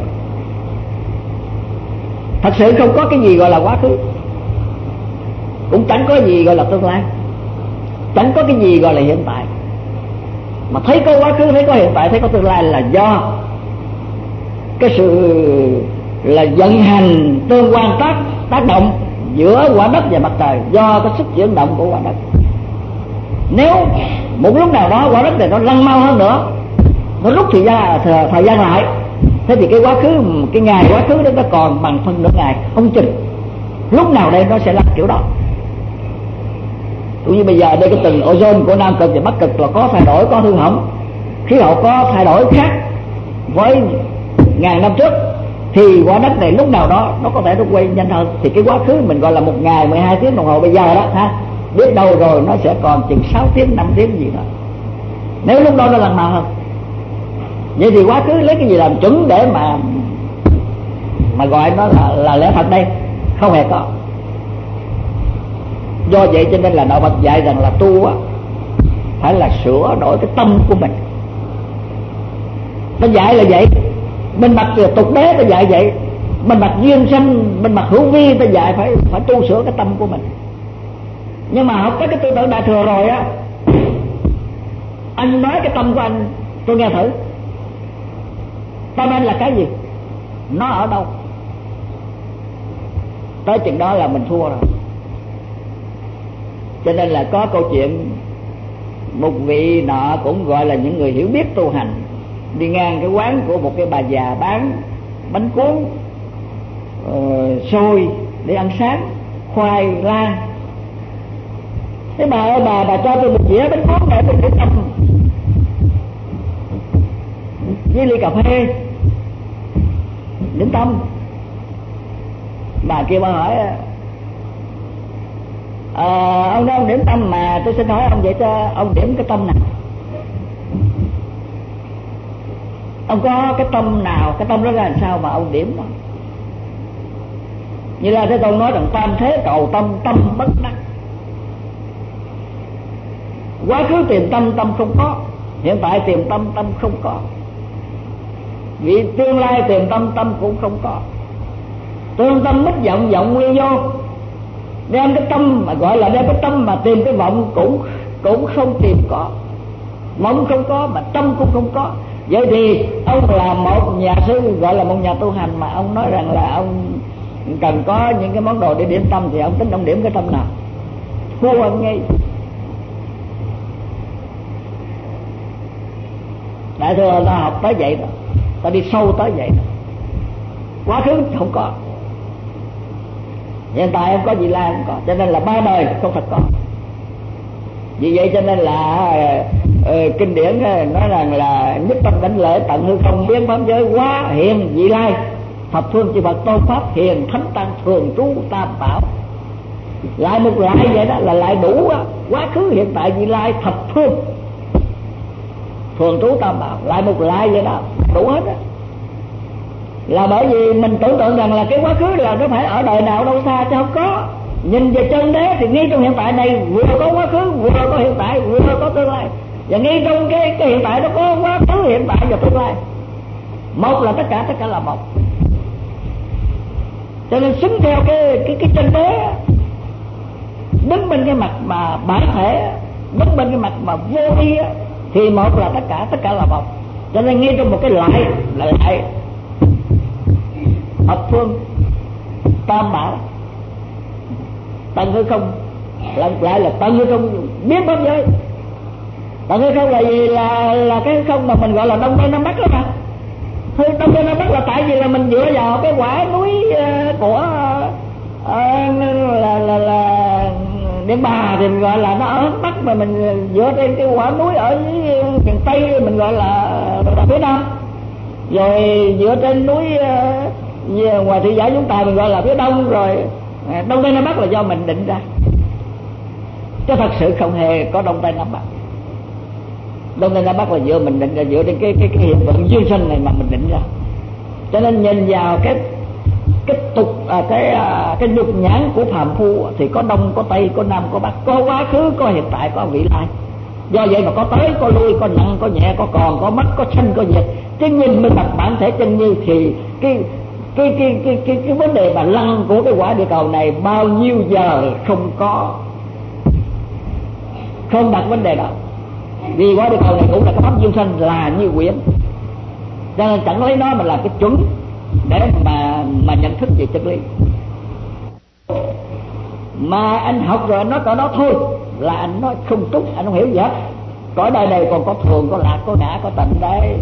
Thật sự không có cái gì gọi là quá khứ, cũng chẳng có gì gọi là tương lai, chẳng có cái gì gọi là hiện tại. Mà thấy có quá khứ, thấy có hiện tại, thấy có tương lai là do cái sự là vận hành tương quan tác động giữa quả đất và mặt trời, do cái sức chuyển động của quả đất. Nếu một lúc nào đó quả đất này nó lăn mau hơn nữa, nó rút thời gian lại, thế thì cái quá khứ, cái ngày quá khứ đó nó còn bằng phân nửa ngày, không chừng lúc nào đây nó sẽ lăn kiểu đó. Cũng như bây giờ đây cái tầng ozone của Nam Cực và Bắc Cực là có thay đổi, có hư hỏng, khí hậu có thay đổi khác với ngàn năm trước, thì quả đất này lúc nào đó nó có thể nó quay nhanh hơn. Thì cái quá khứ mình gọi là một ngày 12 tiếng đồng hồ bây giờ đó ha, biết đâu rồi nó sẽ còn chừng 6 tiếng 5 tiếng gì đó, nếu lúc đó nó lần nào hơn. Vậy thì quá khứ lấy cái gì làm chuẩn để mà gọi nó là lẽ thật đây? Không hề có. Do vậy cho nên là Đạo Phật dạy rằng là tu á phải là sửa đổi cái tâm của mình. Nó dạy là vậy. Bên mặt tục đế ta dạy vậy, bên mặt duyên sanh, bên mặt hữu vi ta dạy phải tu sửa cái tâm của mình. Nhưng mà học cái tư tưởng Đại Thừa rồi á, anh nói cái tâm của anh tôi nghe thử. Tâm anh là cái gì? Nó ở đâu? Tới chừng đó là mình thua rồi. Cho nên là có câu chuyện một vị nọ cũng gọi là những người hiểu biết tu hành, đi ngang cái quán của một cái bà già bán bánh cuốn, xôi để ăn sáng, khoai lang. Thế bà ơi, bà cho tôi một dĩa bánh cuốn để tôi tâm với ly cà phê điểm tâm. Bà kia bà hỏi ông nói ông điểm tâm, mà tôi xin hỏi ông vậy cho ông điểm cái tâm nào? Ông có cái tâm nào, cái tâm đó ra làm sao mà ông điểm đó? Như là Thế Tôn nói rằng tam thế cầu tâm, tâm bất đắc. Quá khứ tìm tâm, tâm không có. Hiện tại tìm tâm, tâm không có. Vì tương lai tìm tâm, tâm cũng không có. Tương tâm mất vọng, vọng nguyên vô. Đem cái tâm mà gọi là đem cái tâm mà tìm cái vọng cũng không tìm có. Vọng không có mà tâm cũng không có. Vậy thì ông là một nhà sư, gọi là một nhà tu hành, mà ông nói rằng là ông cần có những cái món đồ để điểm tâm, thì ông tính ông điểm cái tâm nào? Thua ông ngay. Đại Thừa ta học tới vậy đó, ta đi sâu tới vậy đó. Quá khứ không có, hiện tại không có, vị lai không có, cho nên là ba đời không thật có. Vì vậy cho nên là kinh điển nói rằng là nhất tâm đảnh lễ tận hư không, biến pháp giới quá hiện vị lai, thập phương chư Phật tôn pháp hiền thánh tăng thường trú tam bảo. Lại một lại vậy đó, là lại đủ đó. Quá khứ hiện tại vị lai thập phương thường trú tam bảo, lại một lại vậy đó, đủ hết đó. Là bởi vì mình tưởng tượng rằng là cái quá khứ là nó phải ở đời nào đâu xa, chứ không có. Nhìn về chân đế thì ngay trong hiện tại này vừa có quá khứ, vừa có hiện tại, vừa có tương lai. Và ngay trong cái hiện tại nó có quá khứ, hiện tại và tương lai. Một là tất cả là một. Cho nên xứng theo cái chân đế, đứng bên cái mặt mà bản thể, đứng bên cái mặt mà vô vi, thì một là tất cả là một. Cho nên ngay trong một cái lại là lại thập phương tam bảo, tận hư không lại là tận hư không biết pháp giới. Tận hư không là gì? Là cái hư không mà mình gọi là đông tây nam bắc đó mà. Đông tây nam bắc là tại vì là mình dựa vào cái quả núi của là Điện Bà thì mình gọi là nó ở bắc, mà mình dựa trên cái quả núi ở dưới miền tây mình gọi là phía nam, rồi dựa trên núi ngoài thị giả Vũng Tàu mình gọi là phía đông. Rồi đông tây nam bắc là do mình định ra, chứ thật sự không hề có đông tây nam bắc. Đông tây nam bắc là mình định ra, dựa trên cái hiện tượng duyên sinh này mà mình định ra. Cho nên nhìn vào cái nhục nhãn của phàm phu thì có đông, có tây, có nam, có bắc, có quá khứ, có hiện tại, có vị lai. Do vậy mà có tới, có lui, có nặng, có nhẹ, có còn, có mất, có sanh, có diệt. Chứ nhìn bên mặt bản thể chân như thì cái vấn đề mà lăn của cái quả địa cầu này bao nhiêu giờ không đặt vấn đề đó. Vì quả địa cầu này cũng là cái pháp duyên sanh là như quyển, cho nên chẳng lấy nó mà làm cái chuẩn để mà nhận thức về chân lý. Mà anh học rồi anh nói cỡ đó thôi là anh nói không trúng, anh không hiểu gì hết. Cõi đời này còn có thường, có lạc, có ngã, có tịnh đấy.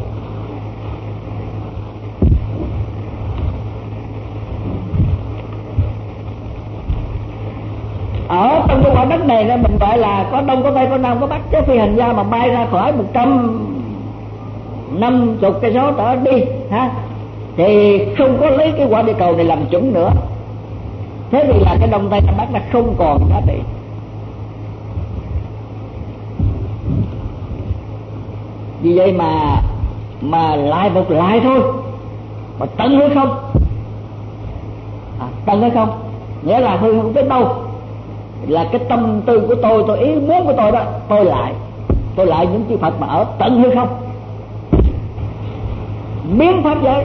Ở trong cái quả đất này nên mình gọi là có đông, có tây, có nam, có bắc. Chứ phi hành gia mà bay ra khỏi 150 cây số trở đi thì không có lấy cái quả địa cầu này làm chuẩn nữa. Thế thì là cái đông tây nam bắc là không còn giá trị. Vì vậy mà lại một lại thôi, mà tận hay không, tận hay không nghĩa là hư không tới đâu. là cái tâm tư của tôi ý muốn của tôi đó, tôi lại những chư Phật mà ở tận hư không, biến pháp giới,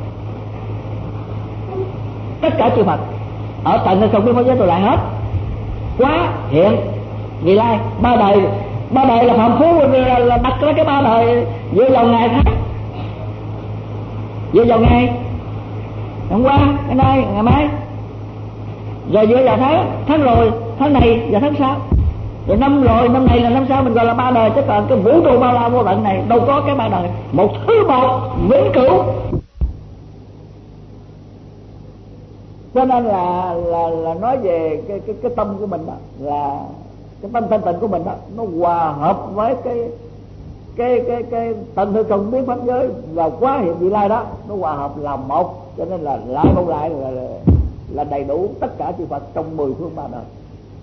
tất cả chư Phật ở tận hư không biến pháp giới tôi lại hết. Quá hiện vị lai ba đời là phạm phu, là đặt ra cái ba đời dựa vào ngày tháng, dựa vào ngày hôm qua, ngày nay, ngày mai, rồi dựa vào tháng rồi, tháng này và tháng sau, rồi năm rồi, năm này là năm sau, mình gọi là ba đời. Chứ còn cái vũ trụ bao la vô tận này đâu có cái ba đời, một thứ một vĩnh cửu. Cho nên là nói về cái tâm của mình đó, là cái tâm thanh tịnh của mình đó, nó hòa hợp với cái tận hư không biến pháp giới và quá hiện vị lai đó, nó hòa hợp là một. Cho nên là lại một lại là đầy đủ tất cả chư Phật trong 10 phương ba đời.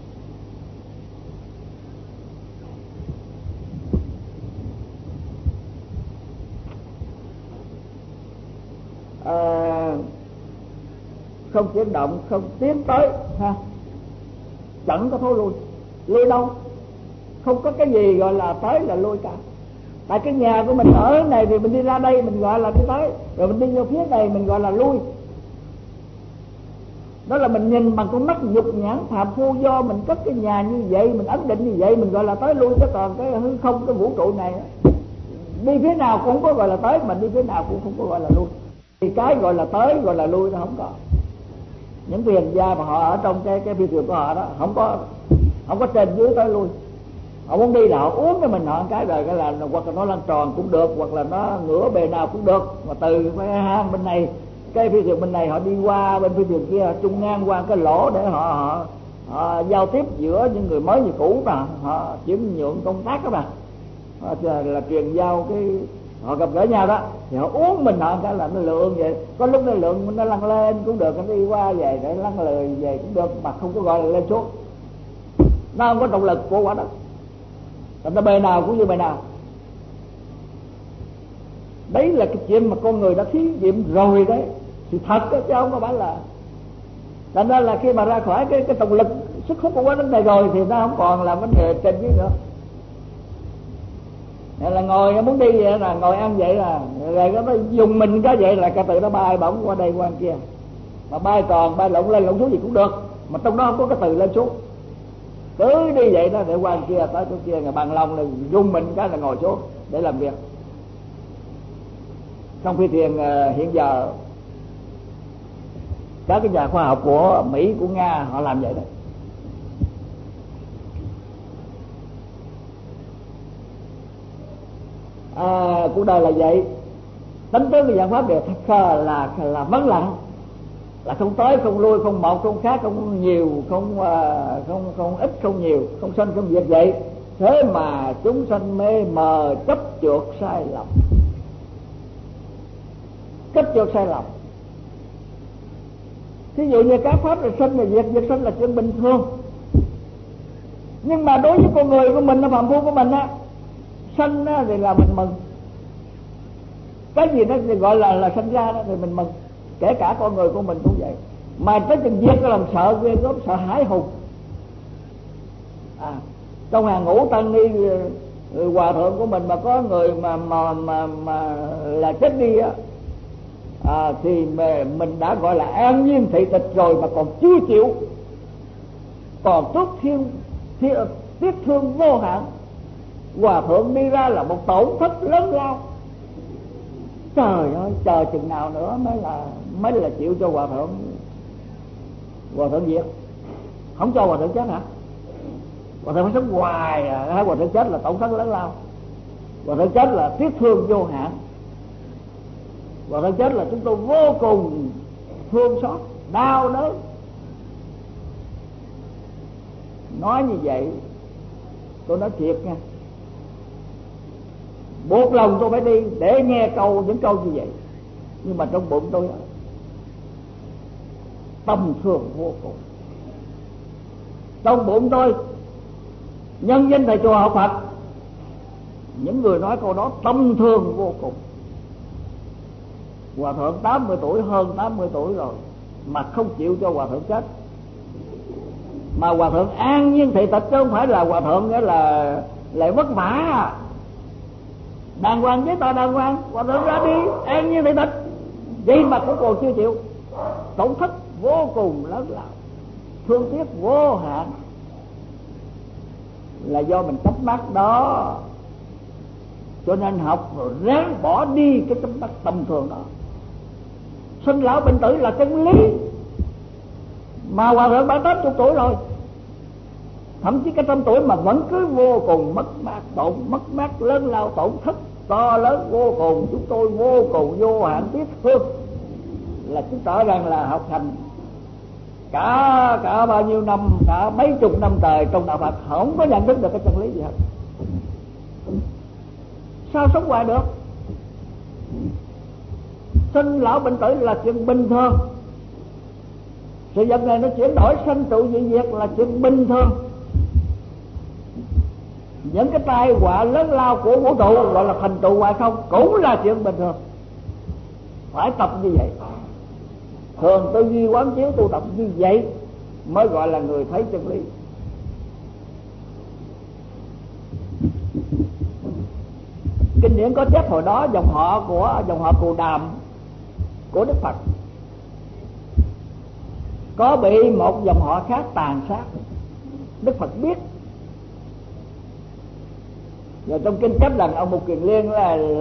Không chuyển động, không tiến tới ha, chẳng có thối lui đâu, không có cái gì gọi là tới là lui cả. Tại cái nhà của mình ở này thì mình đi ra đây mình gọi là đi tới, rồi mình đi vô phía này mình gọi là lui. Đó là mình nhìn bằng con mắt nhục nhãn phàm phu, do mình cất cái nhà như vậy, mình ấn định như vậy, mình gọi là tới lui. Chứ còn cái hư không, cái vũ trụ này đi phía nào cũng không có gọi là tới, mà đi phía nào cũng không có gọi là lui. Thì cái gọi là tới, gọi là lui nó không có. Những phi hành gia mà họ ở trong cái phi thuyền của họ đó, không có trên dưới tới lui. Họ muốn đi là họ uống cái mình họ cái rồi cái là hoặc là nó lăn tròn cũng được, hoặc là nó ngửa bề nào cũng được. Mà từ cái hang bên này, cái phi thuyền bên này họ đi qua bên phi thuyền kia, trung ngang qua cái lỗ để họ giao tiếp giữa những người mới như cũ, mà họ chuyển nhượng công tác đó, mà là truyền giao cái họ gặp gỡ nhau đó, thì họ uống mình họ cái là nó lượng vậy. Có lúc nó lượng nó lăn lên cũng được, nó đi qua về để lăn lười về cũng được, mà không có gọi là lên xuống. Nó không có động lực của quả đất, thành ra bề nào cũng như bề nào. Đấy là cái chuyện mà con người đã thí nghiệm rồi đấy, thì thật đó, chứ không có phải là. Thành ra là khi mà ra khỏi cái động lực sức hút của quả đất này rồi thì nó không còn là vấn đề trên dưới nữa. Này là ngồi nó muốn đi vậy, là ngồi ăn vậy, là rồi nó dùng mình cái vậy là cả tự nó bay bổng qua đây qua kia, mà bay tròn bay lộn lên lộn xuống gì cũng được, mà trong đó không có cái từ lên xuống, cứ đi vậy đó để qua kia tới chỗ kia, người bằng lòng là dùng mình cái là ngồi xuống để làm việc. Trong phi thuyền hiện giờ các cái nhà khoa học của Mỹ, của Nga họ làm vậy đấy. Cuộc đời là vậy, tính tới cái dạng pháp đều là vắng lặng, là không tới không lui, không một không khác, không nhiều không ít không nhiều, không sanh không diệt vậy. Thế mà chúng sanh mê mờ chấp chuột sai lầm, chấp chuột sai lầm. Thí dụ như các pháp là sanh là diệt sanh là chuyện bình thường, nhưng mà đối với con người của mình, phạm phu của mình á, sanh á thì là mình mừng. Cái gì đó thì gọi là sanh ra đó thì mình mừng, kể cả con người của mình cũng vậy. Mà tới chừng giết nó làm sợ ghê gớm, sợ hãi hùng. Trong hàng ngũ tăng ni hòa thượng của mình mà có người mà là chết đi á, thì mình đã gọi là an nhiên thị tịch rồi mà còn chưa chịu, còn tiếc thương vô hạn. Hòa thượng đi ra là một tổn thất lớn lao. Trời ơi, chờ chừng nào nữa mới là chịu cho hòa thượng diệt. Không cho hòa thượng chết hả? Hòa thượng phải sống hoài à? Hòa thượng chết là tổn thất lớn lao, hòa thượng chết là tiếc thương vô hạn, hòa thượng chết là chúng tôi vô cùng thương xót, đau đớn. Nói như vậy tôi nói thiệt nha, buộc lòng tôi phải đi để nghe những câu như vậy. Nhưng mà trong bụng tôi tâm thương vô cùng. Trong bụng tôi nhân danh thầy chùa học Phật, những người nói câu đó tâm thương vô cùng. Hòa thượng 80 tuổi, hơn 80 tuổi rồi mà không chịu cho hòa thượng chết. Mà hòa thượng an nhiên thị tịch chứ không phải là hòa thượng nghĩa là lại vất vả. Đàng hoàng giấy tờ đàng hoàng, hòa thượng ra đi an nhiên thị tịch, vậy mà cũng còn chưa chịu. Tổn thất vô cùng lớn lao, thương tiếc vô hạn, là do mình chấp mắc đó. Cho nên học rồi ráng bỏ đi cái chấp mắc tầm thường đó. Sinh lão bệnh tử là chân lý, mà hòa thượng 70-80 tuổi rồi, thậm chí cái 100 tuổi mà vẫn cứ vô cùng mất mát lớn lao, tổn thất to lớn vô cùng. Chúng tôi vô cùng vô hạn tiếc thương, là chứng tỏ rằng là học hành cả bao nhiêu năm, cả mấy chục năm trời trong đạo Phật không có nhận thức được cái chân lý gì hết. Sao sống hoài được? Sinh lão bệnh tử là chuyện bình thường, sự vật này nó chuyển đổi sanh trụ dị diệt là chuyện bình thường. Những cái tai họa lớn lao của vũ trụ gọi là thành trụ hoại không cũng là chuyện bình thường. Phải tập như vậy, thường tư duy quán chiếu tu tập như vậy mới gọi là người thấy chân lý. Kinh điển có chép hồi đó dòng họ Cù Đàm của Đức Phật có bị một dòng họ khác tàn sát. Đức Phật biết. Và trong kinh chép rằng ông Mục Kiền Liên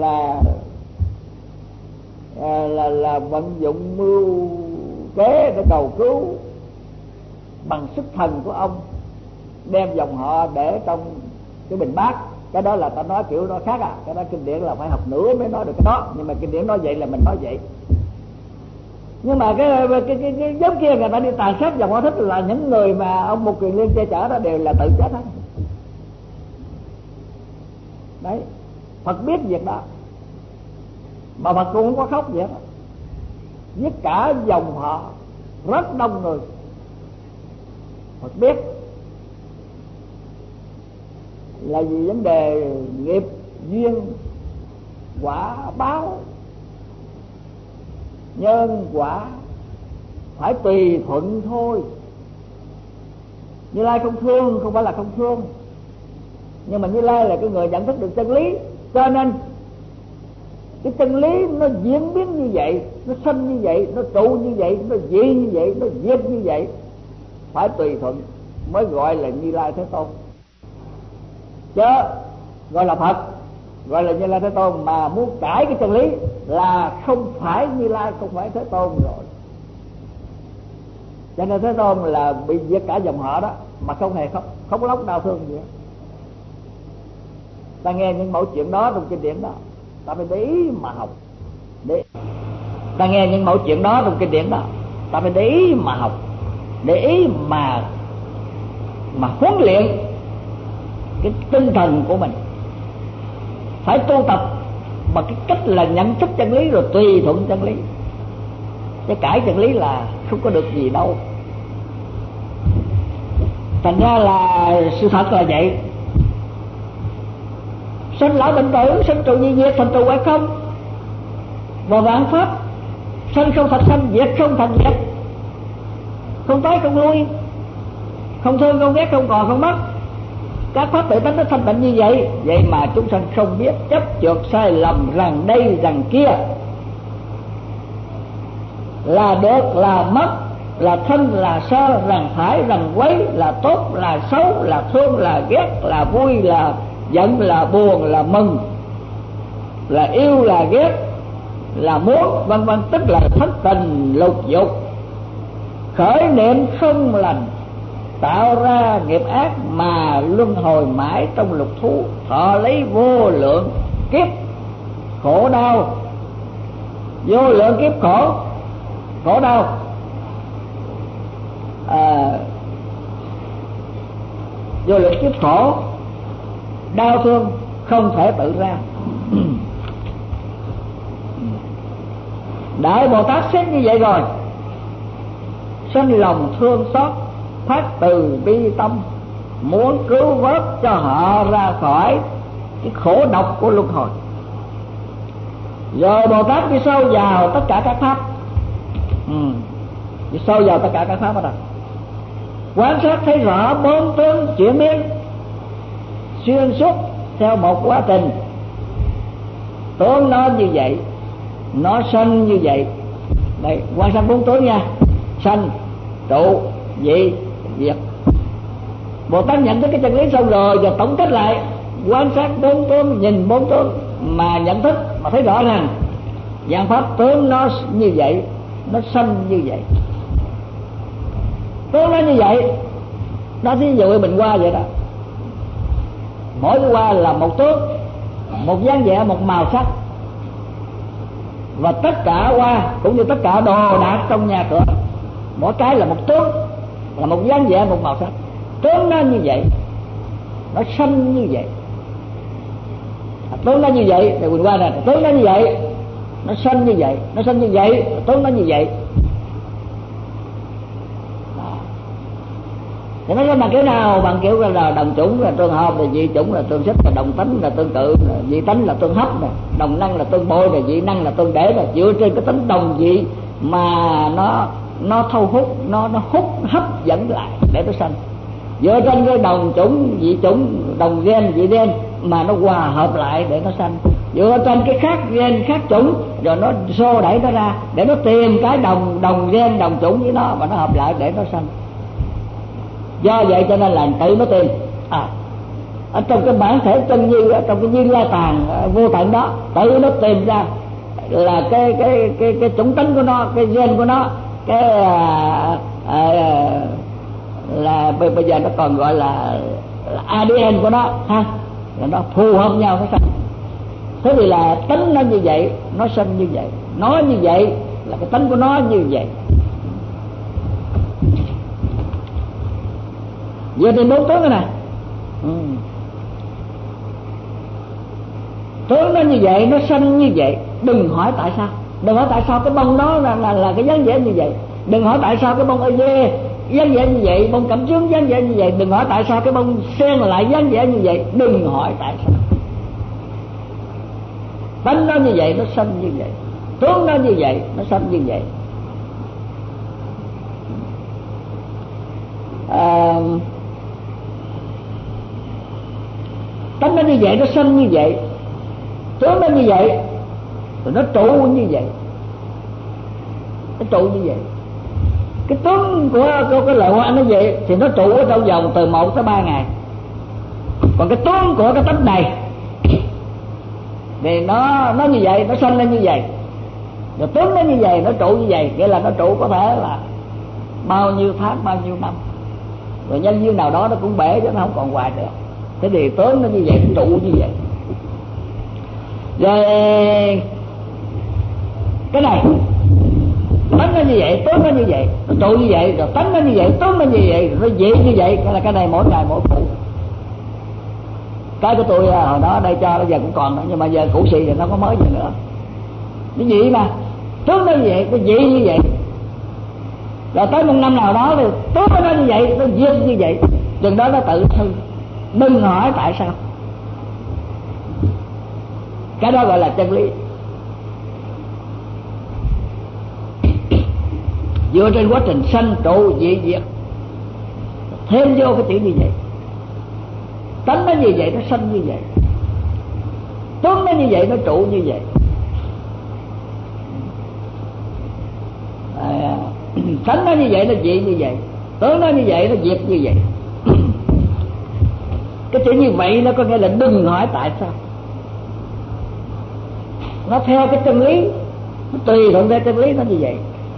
là vận dụng mưu kế để cầu cứu, bằng sức thần của ông đem dòng họ để trong cái bình bát. Cái đó là ta nói kiểu đó khác cái đó kinh điển là phải học nữa mới nói được cái đó, nhưng mà kinh điển nói vậy là mình nói vậy. Nhưng mà cái nhóm kia người ta đi tàn sát dòng họ Thích là những người mà ông Mục Kiền Liên che chở đó đều là tự chết hết. Đấy, Phật biết việc đó mà Phật cũng không có khóc gì hết, giết cả dòng họ rất đông người. Phật biết là vì vấn đề nghiệp duyên quả báo, nhân quả phải tùy thuận thôi. Như Lai không thương không phải là không thương, nhưng mà Như Lai là cái người nhận thức được chân lý, cho nên cái chân lý nó diễn biến như vậy, nó sinh như vậy, nó trụ như vậy, nó dị như vậy, nó diệt như vậy, phải tùy thuận mới gọi là Như Lai Thế Tôn. Chứ gọi là Phật, gọi là Như Lai Thế Tôn mà muốn cãi cái chân lý là không phải Như Lai, không phải Thế Tôn rồi. Cho nên Thế Tôn là bị giết cả dòng họ đó mà không hề không lóc đau thương gì hết. Ta nghe những mẫu chuyện đó trong kinh điển đó, ta phải để ý mà học. Ta nghe những mẫu chuyện đó trong kinh điển đó, ta phải để ý mà học, để ý mà huấn luyện cái tinh thần của mình. Phải tu tập bằng cái cách là nhận thức chân lý rồi tùy thuận chân lý, chứ cãi chân lý là không có được gì đâu. Thành ra là sự thật là vậy. Sinh lão bệnh tử, sinh trụ như diệt, thành trụ hay không, và vạn pháp sanh không thật sanh, diệt không thật diệt, không tới không lui, không thương không ghét, không còn không mất. Các pháp tự tánh nó thanh tịnh như vậy, vậy mà chúng sanh không biết, chấp chợt sai lầm rằng đây rằng kia, là được là mất, là thân là sơ, rằng phải rằng quấy, là tốt là xấu, là thương là ghét, là vui là giận, là buồn là mừng, là yêu là ghét, là muốn, vân vân, tức là thất tình lục dục, khởi niệm không lành, tạo ra nghiệp ác mà luân hồi mãi trong lục thú, thọ lấy vô lượng kiếp khổ đau, vô lượng kiếp khổ đau, vô lượng kiếp khổ đau thương không thể tự ra. Đại Bồ Tát xét như vậy rồi, sinh lòng thương xót, phát từ bi tâm, muốn cứu vớt cho họ ra khỏi cái khổ độc của luân hồi. Rồi Bồ Tát đi sâu vào tất cả các pháp, đi sâu vào tất cả các pháp ở đây. quan sát thấy rõ bốn tướng chuyển biến xuyên suốt theo một quá trình. Tướng nó như vậy, nó sanh như vậy. Đây, quan sát bốn tướng nha: sanh, trụ, dị, diệt. Bồ Tát nhận thức cái chân lý xong rồi, giờ tổng kết lại, quan sát bốn tướng, nhìn bốn tướng mà nhận thức, mà thấy rõ rằng dạng pháp tướng nó như vậy, nó sanh như vậy. Tướng nó như vậy, nó thí dụ như bình hoa vậy đó. Mỗi cái hoa là một tướng, một dáng vẻ, một màu sắc. Và tất cả hoa cũng như tất cả đồ đạc trong nhà cửa, mỗi cái là một tướng, là một dáng vẻ, một màu sắc. Tướng nó như vậy, nó sanh như vậy. Tướng nó như vậy, để quỳnh qua nè, tướng nó như vậy, nó sanh như vậy, nó sanh như vậy, tướng nó như vậy. Thì nó bằng kiểu nào? Bằng kiểu là đồng chủng là tương hợp, là dị chủng là tương xích, là đồng tánh là tương tự, là dị tánh là tương hấp, là đồng năng là tương bôi, là dị năng là tương để, là dựa trên cái tính đồng dị mà nó thu hút, nó hút hấp dẫn lại để nó sanh. Dựa trên cái đồng chủng, dị chủng, đồng gen, dị gen mà nó hòa hợp lại để nó sanh. Dựa trên cái khác gen, khác chủng rồi nó xô đẩy nó ra để nó tìm cái đồng gen, đồng chủng với nó và nó hợp lại để nó sanh. Do vậy cho nên là tự nó tìm ở trong cái bản thể chân như, trong cái Như Lai Tạng vô tận đó, tự nó tìm ra là cái chủng tính của nó, cái gen của nó, cái là bây giờ nó còn gọi là ADN của nó ha, là nó phù hợp nhau nó sanh. Thế thì là tính nó như vậy, nó sanh như vậy. Nó như vậy là cái tính của nó như vậy. Giờ thì bốn tướng này nè, tướng nó như vậy, nó sanh như vậy. Đừng hỏi tại sao, đừng hỏi tại sao cái bông đó là cái dáng vẻ như vậy. Đừng hỏi tại sao cái bông dê dáng vẻ như vậy, bông cẩm chướng dáng vẻ như vậy. Đừng hỏi tại sao cái bông sen lại dáng vẻ như vậy. Đừng hỏi tại sao. Tánh nó như vậy, nó sanh như vậy. Tướng nó như vậy, nó sanh như vậy. Tánh nó như vậy, nó sanh như vậy. Tướng nó như vậy, rồi nó trụ như vậy. Nó trụ như vậy. Cái tướng của cái loại hoa nó vậy thì nó trụ ở trong vòng từ 1 tới 3 ngày. Còn cái tướng của cái tánh này thì nó như vậy, nó sanh lên như vậy. Rồi tướng nó như vậy, nó trụ như vậy. Nghĩa là nó trụ có thể là bao nhiêu tháng, bao nhiêu năm. Rồi nhân duyên nào đó nó cũng bể chứ nó không còn hoài nữa. Thế thì tướng nó như vậy, nó trụ như vậy. Rồi cái này tánh nó như vậy, tướng nó như vậy, nó trụ như vậy, rồi tánh nó như vậy, tướng nó như vậy, rồi nó dị như vậy. Cái là cái này mỗi ngày mỗi phụ. Cái của tôi hồi đó đây cho bây giờ cũng còn nữa, nhưng mà giờ cũ xì thì nó có mới gì nữa. Cái gì mà tướng nó như vậy, nó dị như vậy. Rồi tới một năm nào đó thì tướng nó như vậy, nó diệt như vậy. Chừng đó nó tự hư. Đừng hỏi tại sao. Cái đó gọi là chân lý. Dựa trên quá trình sanh trụ dị diệt, thêm vô cái chữ như vậy. Tánh nó như vậy, nó sanh như vậy. Tướng nó như vậy, nó trụ như vậy. Tánh nó như vậy, nó dị như vậy. Tướng nó như vậy, nó diệt như vậy. Cái chữ như vậy nó có nghĩa là đừng hỏi tại sao. Nó theo cái chân lý, nó tùy thuận theo chân lý nó như vậy.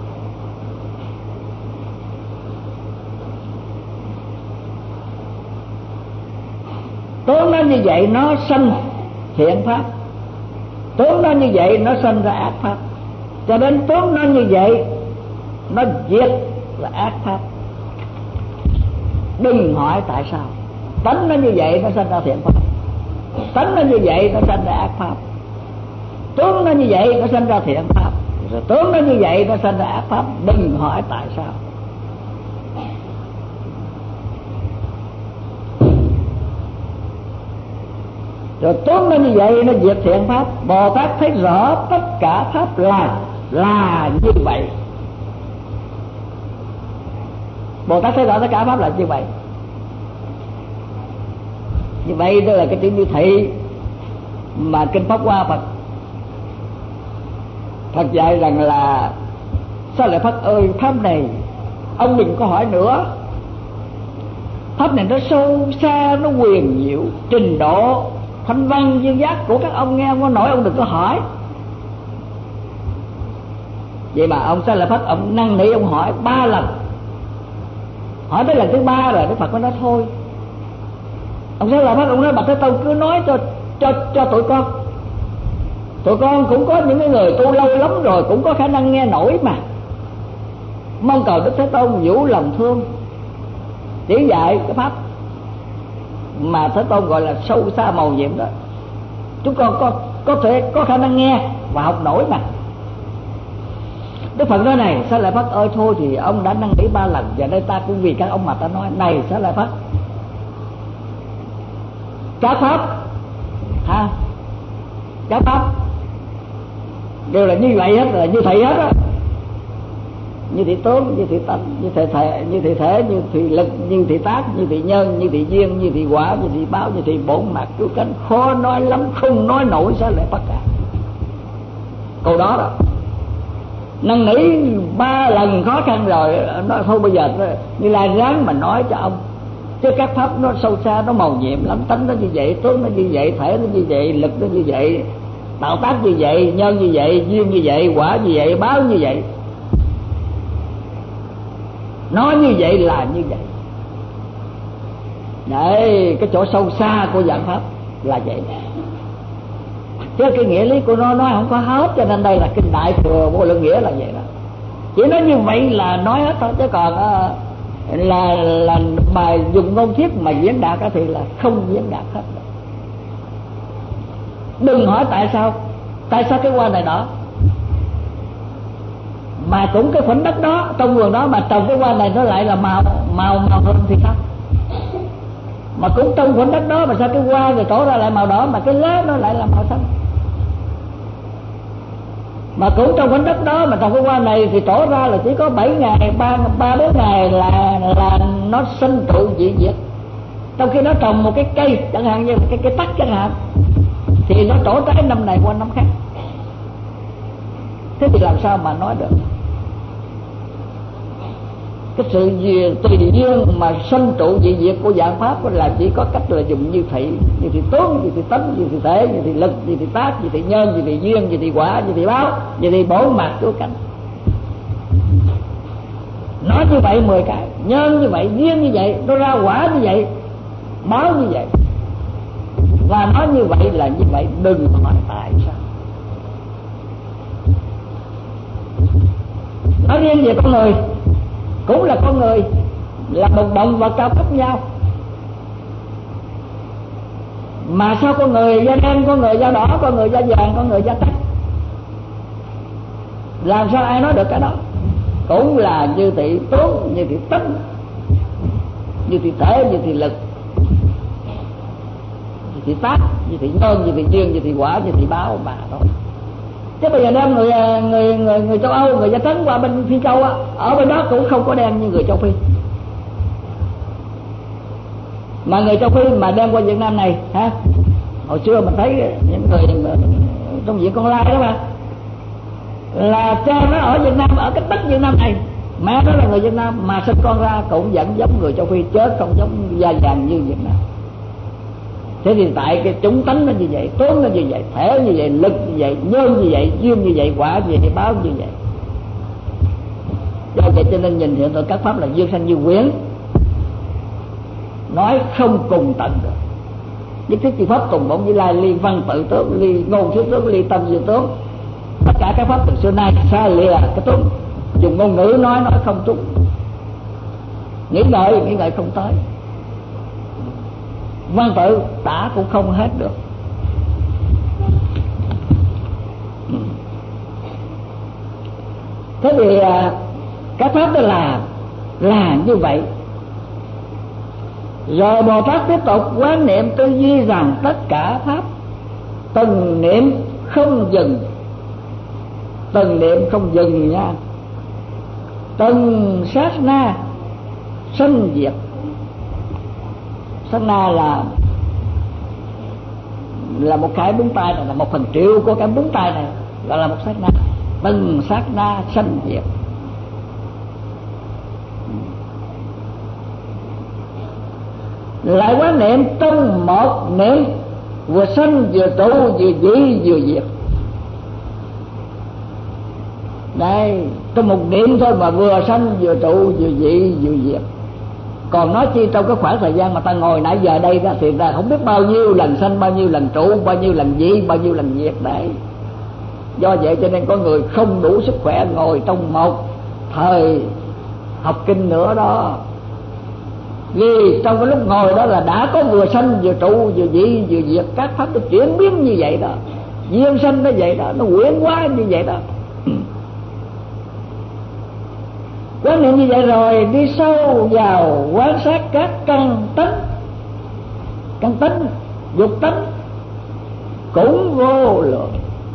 Tướng nó như vậy, nó sanh thiện pháp. Tướng nó như vậy, nó sanh ra ác pháp. Cho đến tướng nó như vậy, nó diệt là ác pháp. Đừng hỏi tại sao. Tánh nó như vậy, nó sanh ra thiện pháp. Tánh nó như vậy, nó sanh ra ác pháp. Tướng nó như vậy, nó sanh ra thiện pháp. Rồi tướng nó như vậy, nó sanh ra ác pháp. Đừng hỏi tại sao. Rồi tướng nó như vậy, nó diệt thiện pháp. Bồ Tát thấy rõ tất cả pháp là như vậy. Bồ Tát thấy rõ tất cả pháp là như vậy. Như vậy đó là cái chữ như thị mà kinh Pháp Hoa Phật dạy rằng là Xá Lợi Phất ơi, pháp này ông đừng có hỏi nữa. Pháp này nó sâu xa, nó huyền diệu, trình độ thanh văn duyên giác của các ông nghe không có nổi, ông đừng có hỏi. Vậy mà ông Xá Lợi Phất ông năn nỉ, ông hỏi 3 lần. Hỏi tới lần thứ 3 rồi Đức Phật mới nói thôi. Ông Xá Lợi Phất ông nói Bạch Thế Tôn cứ nói cho tụi con cũng có những cái người tu lâu lắm rồi, cũng có khả năng nghe nổi mà. Mong cầu Đức Thế Tôn vũ lòng thương chỉ dạy cái pháp mà Thế Tôn gọi là sâu xa màu nhiệm đó. Chúng con có thể có khả năng nghe và học nổi mà. Đức Phật nói này, Xá Lợi Phất ơi, thôi thì ông đã năn nỉ 3 lần, và đây ta cũng vì các ông mà ta nói này Xá Lợi Phất, các pháp các pháp đều là như vậy hết, là như thị hết á. Như thị tướng, như thị tánh, như thị thể, như thị lực, như thị tác, như thị nhân, như thị duyên, như thị quả, như thị báo, như thị bổn mặt cứu cánh. Khó nói lắm, không nói nổi Xá Lợi Phất cả. Câu đó đó năn nỉ 3 lần khó khăn rồi, nói thôi bây giờ Như Lai ráng mà nói cho ông, chứ các pháp nó sâu xa, nó màu nhiệm lắm. Tánh nó như vậy, tướng nó như vậy, thể nó như vậy, lực nó như vậy, tạo tác như vậy, nhân như vậy, duyên như vậy, quả như vậy, báo như vậy. Nói như vậy là như vậy. Đấy, cái chỗ sâu xa của dạng pháp là vậy. Chứ cái nghĩa lý của nó nói không có hết, cho nên đây là kinh Đại Thừa Vô Lượng Nghĩa là vậy đó. Chỉ nói như vậy là nói hết thôi, chứ còn là mà dùng ngôn thuyết mà diễn đạt thì là không diễn đạt hết. Đừng hỏi tại sao cái hoa này đỏ, mà cũng cái khoảnh đất đó, trong vườn đó mà trồng cái hoa này nó lại là màu hơn thì sao? Mà cũng trong khoảnh đất đó mà sao cái hoa rồi trổ ra lại màu đỏ, mà cái lá nó lại là màu xanh? Mà cũng trong khoảnh đất đó mà trồng cái hoa này thì trổ ra là chỉ có 7 ngày, 3-4 ngày là nó sinh trụ dị diệt. Trong khi nó trồng một cái cây chẳng hạn như một cái tắc chẳng hạn, thì nó trổ trái năm này qua năm khác. Thế thì làm sao mà nói được? Cái sự tùy duyên mà sanh trụ dị diệt của dạng pháp là chỉ có cách là dùng như thị tướng, như thị tánh, như thị thể, như thị lực, như thị tác, như thị nhân, như thị duyên, như thị quả, như thị báo, như thị bổn mặt cứu cánh. Nói như vậy 10 cái, nhân như vậy, duyên như vậy, nó ra quả như vậy, báo như vậy. Và nói như vậy là như vậy, đừng hỏi tại sao. Nói riêng về con người, cũng là con người, là một động vật cao cấp nhau. Mà sao con người da đen, con người da đỏ, con người da vàng, con người da trắng? Làm sao ai nói được cái đó? Cũng là như thị tướng, như thị tánh, như thị thể, như thị lực, như thị tác, như thị nhân, như thị duyên, như thị quả, như thị báo mà thôi. Chứ bây giờ đem người châu Âu, người da trắng qua bên Phi Châu á, ở bên đó cũng không có đen như người châu Phi. Mà người châu Phi mà đem qua Việt Nam này ha, hồi xưa mình thấy những người trong viện Con Lai đó mà, là cha nó ở Việt Nam, ở cái đất Việt Nam này, mẹ nó là người Việt Nam, mà sinh con ra cũng vẫn giống người châu Phi, chứ không giống da vàng như Việt Nam. Thế thì tại cái chúng tánh nó như vậy, tướng nó như vậy, thể như vậy, lực như vậy, nhân như vậy, duyên như vậy, quả như vậy, báo như vậy. Do vậy cho nên nhìn hiện tượng các pháp là duyên sanh như quyển, nói không cùng tận được. Nhất thiết chi pháp cùng bổn Như Lai, ly văn tự tướng, ly ngôn thuyết tướng, ly tâm diệu tướng. Tất cả các pháp từ xưa nay xa lìa cái tướng, dùng ngôn ngữ nói không trúng, nghĩ ngợi không tới, văn tự tả cũng không hết được. Thế thì các pháp đó là như vậy. Rồi Bồ Tát tiếp tục quán niệm tư duy rằng tất cả pháp từng niệm không dừng, từng niệm không dừng nha, từng sát na sanh diệt. Sát na là một cái búng tay này, là 1/1000 của cái búng tay này, gọi là một sát na. Từng sát na sanh diệt. Lại quán niệm trong một niệm, vừa sanh vừa trụ, vừa dĩ vừa diệt. Đây, trong một niệm thôi mà vừa sanh vừa trụ vừa dĩ vừa diệt. Còn nói chi trong cái khoảng thời gian mà ta ngồi nãy giờ đây đó, thì ta không biết bao nhiêu lần sanh, bao nhiêu lần trụ, bao nhiêu lần dĩ, bao nhiêu lần diệt đấy. Do vậy cho nên có người không đủ sức khỏe ngồi trong một thời học kinh nữa đó. Vì trong cái lúc ngồi đó là đã có vừa sanh vừa trụ vừa dĩ vừa diệt, các pháp nó chuyển biến như vậy đó, duyên sanh nó vậy đó, nó quyển hóa như vậy đó. Quán niệm như vậy rồi đi sâu vào quan sát các căn tánh, dục tánh cũng vô lượng.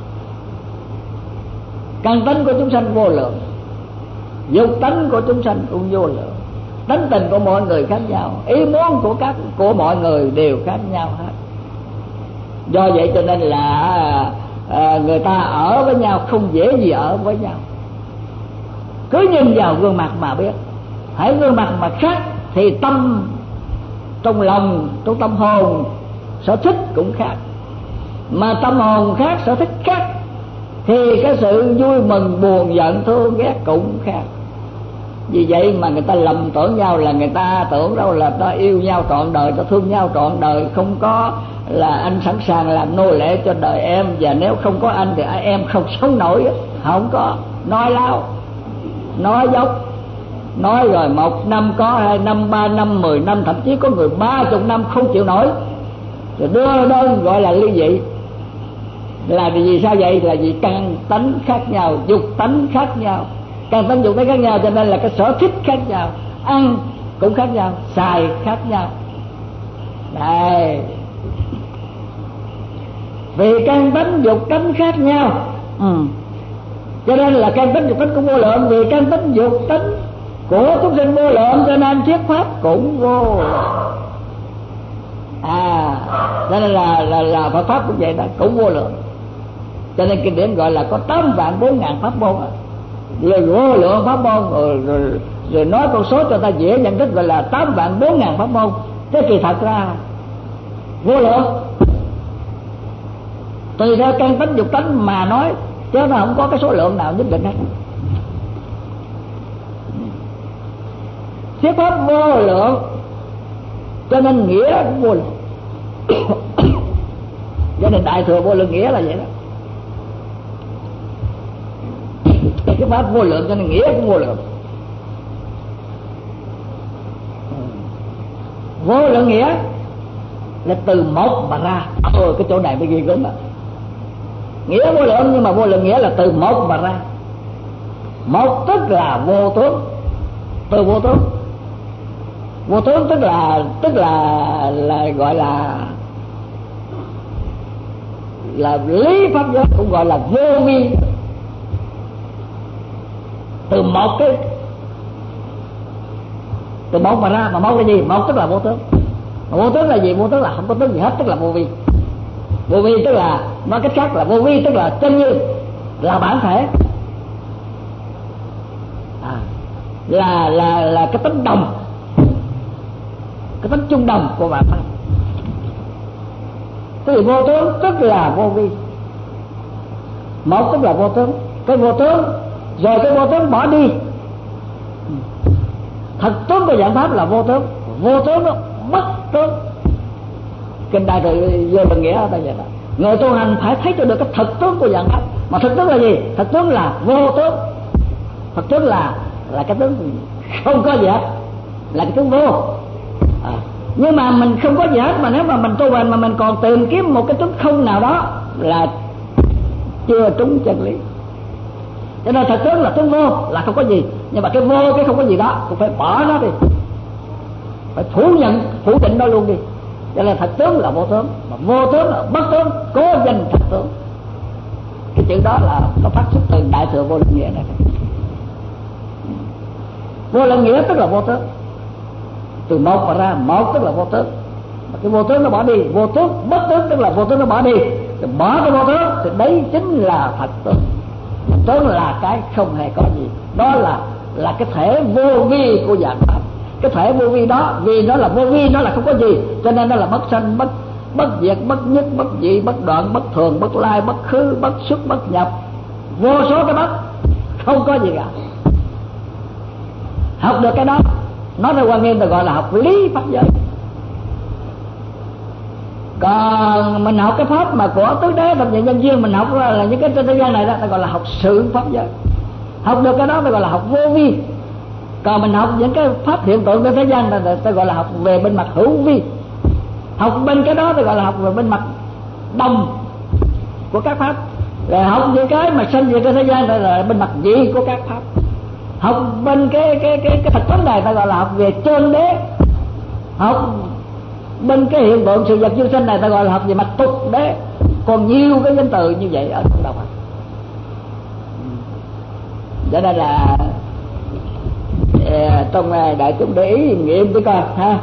Căn tánh của chúng sanh vô lượng, dục tánh của chúng sanh cũng vô lượng. Tánh tình của mọi người khác nhau, ý muốn của mọi người đều khác nhau hết. Do vậy cho nên là người ta ở với nhau không dễ gì ở với nhau. Cứ nhìn vào gương mặt mà biết. Hãy gương mặt mà khác thì tâm trong lòng, trong tâm hồn sở thích cũng khác. Mà tâm hồn khác, sở thích khác, thì cái sự vui mừng, buồn, giận, thương, ghét cũng khác. Vì vậy mà người ta lầm tưởng nhau là người ta tưởng đâu là ta yêu nhau trọn đời, ta thương nhau trọn đời. Không có là anh sẵn sàng làm nô lệ cho đời em, và nếu không có anh thì em không sống nổi. Không có. Nói láo, nói dốc, nói rồi 1 năm có, 2 năm, 3 năm, 10 năm, thậm chí có người 30 năm không chịu nổi rồi đưa đơn gọi là ly dị. Là vì sao vậy? Là vì căn tánh khác nhau, dục tánh khác nhau. Căn tánh dục tánh khác nhau cho nên là cái sở thích khác nhau, ăn cũng khác nhau, xài khác nhau. Đây, vì căn tánh dục tánh khác nhau, cho nên là căn tánh dục tánh cũng vô lượng. Vì căn tánh dục tánh của chúng sinh vô lượng cho nên thuyết pháp cũng vô lượng. Cho nên là Phật pháp cũng vậy đó, cũng vô lượng. Cho nên kinh điển gọi là có 8.400.000 pháp môn, rồi vô lượng pháp môn, rồi nói con số cho ta dễ nhận thức gọi là 8.400.000 pháp môn. Thế kỳ thật ra vô lượng, tùy theo căn tánh dục tánh mà nói, chứ nó không có cái số lượng nào nhất định hết. Thuyết pháp vô lượng cho nên nghĩa cũng vô lượng. Cho nên đại thừa vô lượng nghĩa là vậy đó. Cái pháp vô lượng cho nên nghĩa cũng vô lượng. Vô lượng nghĩa là từ một mà ra. Cái chỗ này mới ghi gớm đó. Nghĩa vô lượng nhưng mà vô lượng nghĩa là từ một mà ra. Một tức là vô tướng, từ vô tướng. Vô tướng tức là gọi là lý pháp giới, cũng gọi là vô vi. Từ một mà ra, mà một là gì? Một tức là vô tướng. Mà vô tướng là gì? Vô tướng là không có tướng gì hết, tức là vô vi. Vô vi tức là, nói cách khác là vô vi tức là chân như, là bản thể, là cái tánh đồng, cái tánh chung đồng của vạn pháp. Cái gì vô tướng tức là vô vi. Một tức là vô tướng, cái vô tướng rồi cái vô tướng bỏ đi. Thật tướng của vạn pháp là vô tướng, vô tướng nó bất tướng. Kinh Đại Thừa vô lượng nghĩa ở đây vậy đó. Người tu hành phải thấy cho được cái thực tướng của vạn pháp. Mà thực tướng là gì? Thực tướng là vô tướng. Thực tướng là cái tướng không có gì hết, là cái tướng vô. Nhưng mà mình không có gì hết, mà nếu mà mình tu hành mà mình còn tìm kiếm một cái tướng không nào đó là chưa trúng chân lý. Cho nên thật tướng là tướng vô, là không có gì. Nhưng mà cái vô, cái không có gì đó cũng phải bỏ nó đi, phải phủ định nó luôn đi. Cho nên thật tướng là vô tướng, mà vô tướng là bất tướng, cố danh thật tướng. Cái chữ đó là nó phát xuất từ Đại Thừa Vô Lượng Nghĩa này. Vô Lượng Nghĩa tức là vô tướng. Từ một mà ra, một tức là vô tướng, cái vô tướng nó bỏ đi, vô tướng bất tướng tức là vô tướng nó bỏ đi, thì bỏ cái vô tướng thì đấy chính là thật tướng. Tướng là cái không hề có gì, đó là cái thể vô vi của dạng pháp. Cái thể vô vi đó, vì nó là vô vi, nó là không có gì, cho nên nó là bất sanh, bất diệt, bất nhất, bất dị, bất đoạn, bất thường, bất lai, bất khứ, bất xuất, bất nhập, vô số cái bất, không có gì cả. Học được cái đó, nói ra Hoa Nghiêm ta gọi là học lý pháp giới. Còn mình học cái pháp mà của tứ đế thập nhị nhân duyên, mình học là những cái trên thế gian này đó, ta gọi là học sự pháp giới. Học được cái đó ta gọi là học vô vi. Còn mình học những cái pháp hiện tượng trên thế gian ta gọi là học về bên mặt hữu vi. Học bên cái đó ta gọi là học về bên mặt đồng của các pháp. Rồi học những cái mà sinh về trên thế gian ta là bên mặt dị của các pháp. Học bên cái thật vấn này ta gọi là học về chân đế. Học bên cái hiện tượng sự vật dương sinh này ta gọi là học về mặt tục đế. Còn nhiều cái danh từ như vậy ở trong đầu. Cho nên là trong đại chúng để ý nghiệm đi coi ha.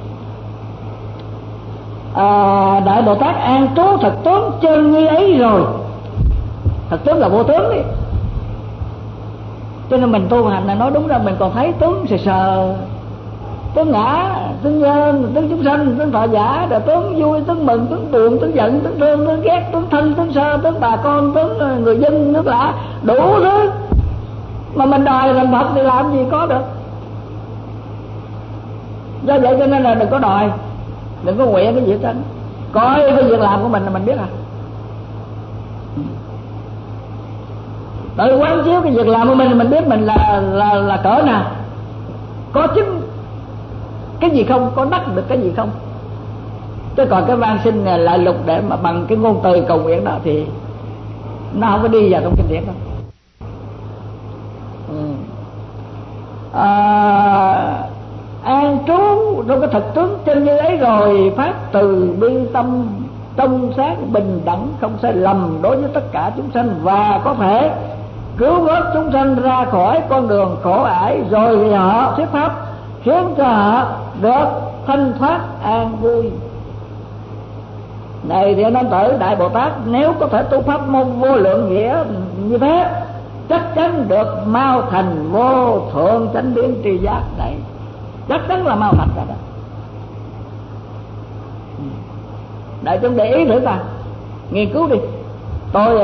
Đại Bồ Tát an trú thật tướng chân như ấy rồi. Thật tướng là vô tướng đi. Cho nên mình tu hành là nói đúng ra mình còn thấy tướng sờ, tướng ngã, tướng nhân, tướng chúng sanh, tướng thọ giả, rồi tướng vui, tướng mừng, tướng buồn, tướng giận, tướng thương, tướng ghét, tướng thân, tướng sơ, tướng bà con, tướng người dân, nước lạ, đủ thứ. Mà mình đòi làm Phật thì làm gì có được. Do vậy cho nên là đừng có đòi, đừng có nguyện cái gì hết trơn. Coi cái việc làm của mình là mình biết à. Tự quán chiếu cái việc làm của mình biết mình là cỡ nào, có chính cái gì không, có đắc được cái gì không. Chứ còn cái van xin lại lục để mà bằng cái ngôn từ cầu nguyện đó thì nó không có đi vào trong kinh điển đâu. An trú trong cái thật tướng chân như ấy rồi, phát từ bi tâm trong sáng bình đẳng không sai lầm đối với tất cả chúng sanh, và có thể cứu vớt chúng sanh ra khỏi con đường khổ ải, rồi thì họ thuyết pháp khiến cho họ được thanh thoát an vui. Này thì nên tử Đại Bồ Tát nếu có thể tu pháp môn vô lượng nghĩa như thế, chắc chắn được mau thành vô thượng chánh biến tri giác. Này chắc chắn là mau thành rồi đó. Đại chúng để ý thử ta, nghiên cứu đi. Tôi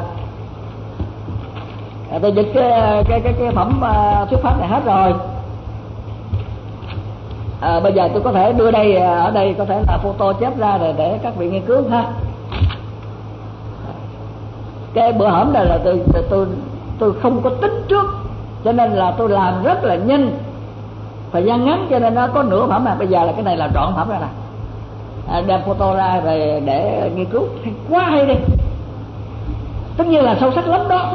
dịch cái phẩm thuyết pháp này hết rồi. Bây giờ tôi có thể đưa đây, ở đây có thể là photo chép ra rồi để các vị nghiên cứu ha. Cái bữa hổm này là tôi không có tính trước, cho nên là tôi làm rất là nhanh, thời gian ngắn, cho nên nó có nửa phẩm mà bây giờ là cái này là trọn phẩm ra nè. Đem photo ra rồi để nghiên cứu, quá hay đi, tất nhiên là sâu sắc lắm đó.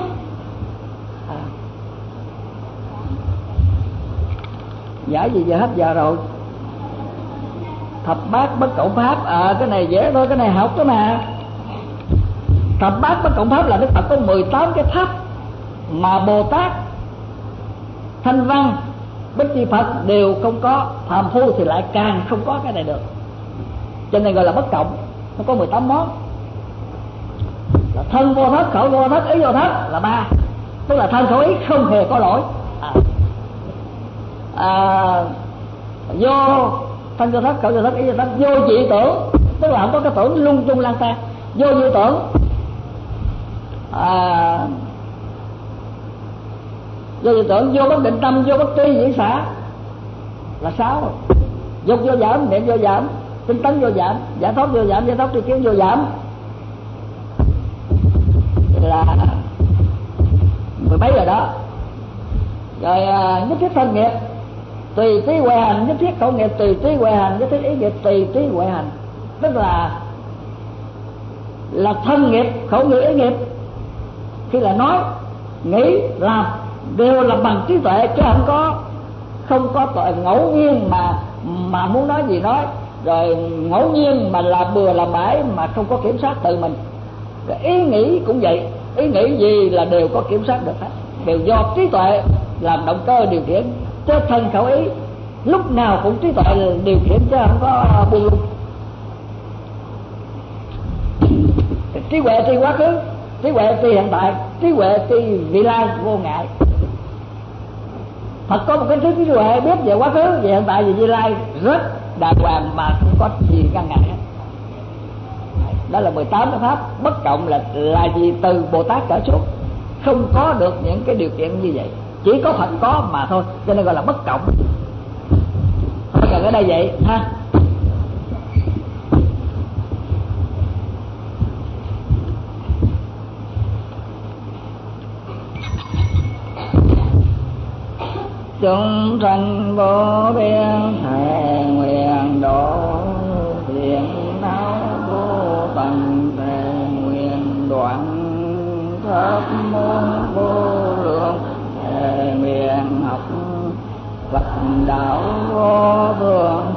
Giải gì giờ hết giờ rồi. Thập bát bất cộng pháp, cái này dễ thôi, cái này học đó mà. Thập bát bất cộng pháp là Đức Phật có 18 cái pháp mà Bồ Tát, Thanh Văn, Bích Chi Phật đều không có, phàm phu thì lại càng không có cái này được. Cho nên gọi là bất cộng. Nó có 18 món là thân vô thất, khẩu vô thất, ý vô thất là 3. Tức là thân khẩu ý không hề có lỗi. Vô thân vô thất, khẩu vô thất, ý vô thất. Vô dị tưởng, tức là không có cái tưởng lung tung lang tan. Vô dị tưởng, vô dị tưởng, vô bất định tâm, vô bất tri diễn xả là 6. Dục vô giảm, niệm vô giảm, tinh tấn vô giảm, giải thoát vô giảm, giải thoát tri kiến vô giảm, là 10 mấy rồi đó. Rồi nhất thiết thân nghiệp tùy trí huệ hành, nhất thiết khẩu nghiệp tùy trí huệ hành, nhất thiết ý nghiệp tùy trí huệ hành. Tức là thân nghiệp, khẩu nghiệp, ý nghiệp khi là nói, nghĩ, làm đều là bằng trí tuệ, chứ không có tội ngẫu nhiên mà muốn nói gì nói, rồi ngẫu nhiên mà làm bừa làm bãi mà không có kiểm soát tự mình. Rồi ý nghĩ cũng vậy, ý nghĩ gì là đều có kiểm soát được hết, đều do trí tuệ làm động cơ điều khiển. Chứ thân khẩu ý lúc nào cũng trí tuệ điều khiển chứ không có buông lung. Trí huệ tri quá khứ, trí huệ tri hiện tại, trí huệ tri vị lai vô ngại. Phật có một cái trí huệ biết về quá khứ, về hiện tại, về vị lai rất đàng hoàng mà không có gì ngăn ngại. Đó là 18 cái pháp bất cộng, là gì? Từ Bồ Tát trở xuống không có được những cái điều kiện như vậy, chỉ có Phật có mà thôi, cho nên gọi là bất cộng. Thôi cần ở đây vậy ha. Chúng sanh vô biên thệ nguyện độ, thiện não vô tận thệ nguyện đoạn, pháp môn vô lượng thệ nguyện học, Phật đạo vô vương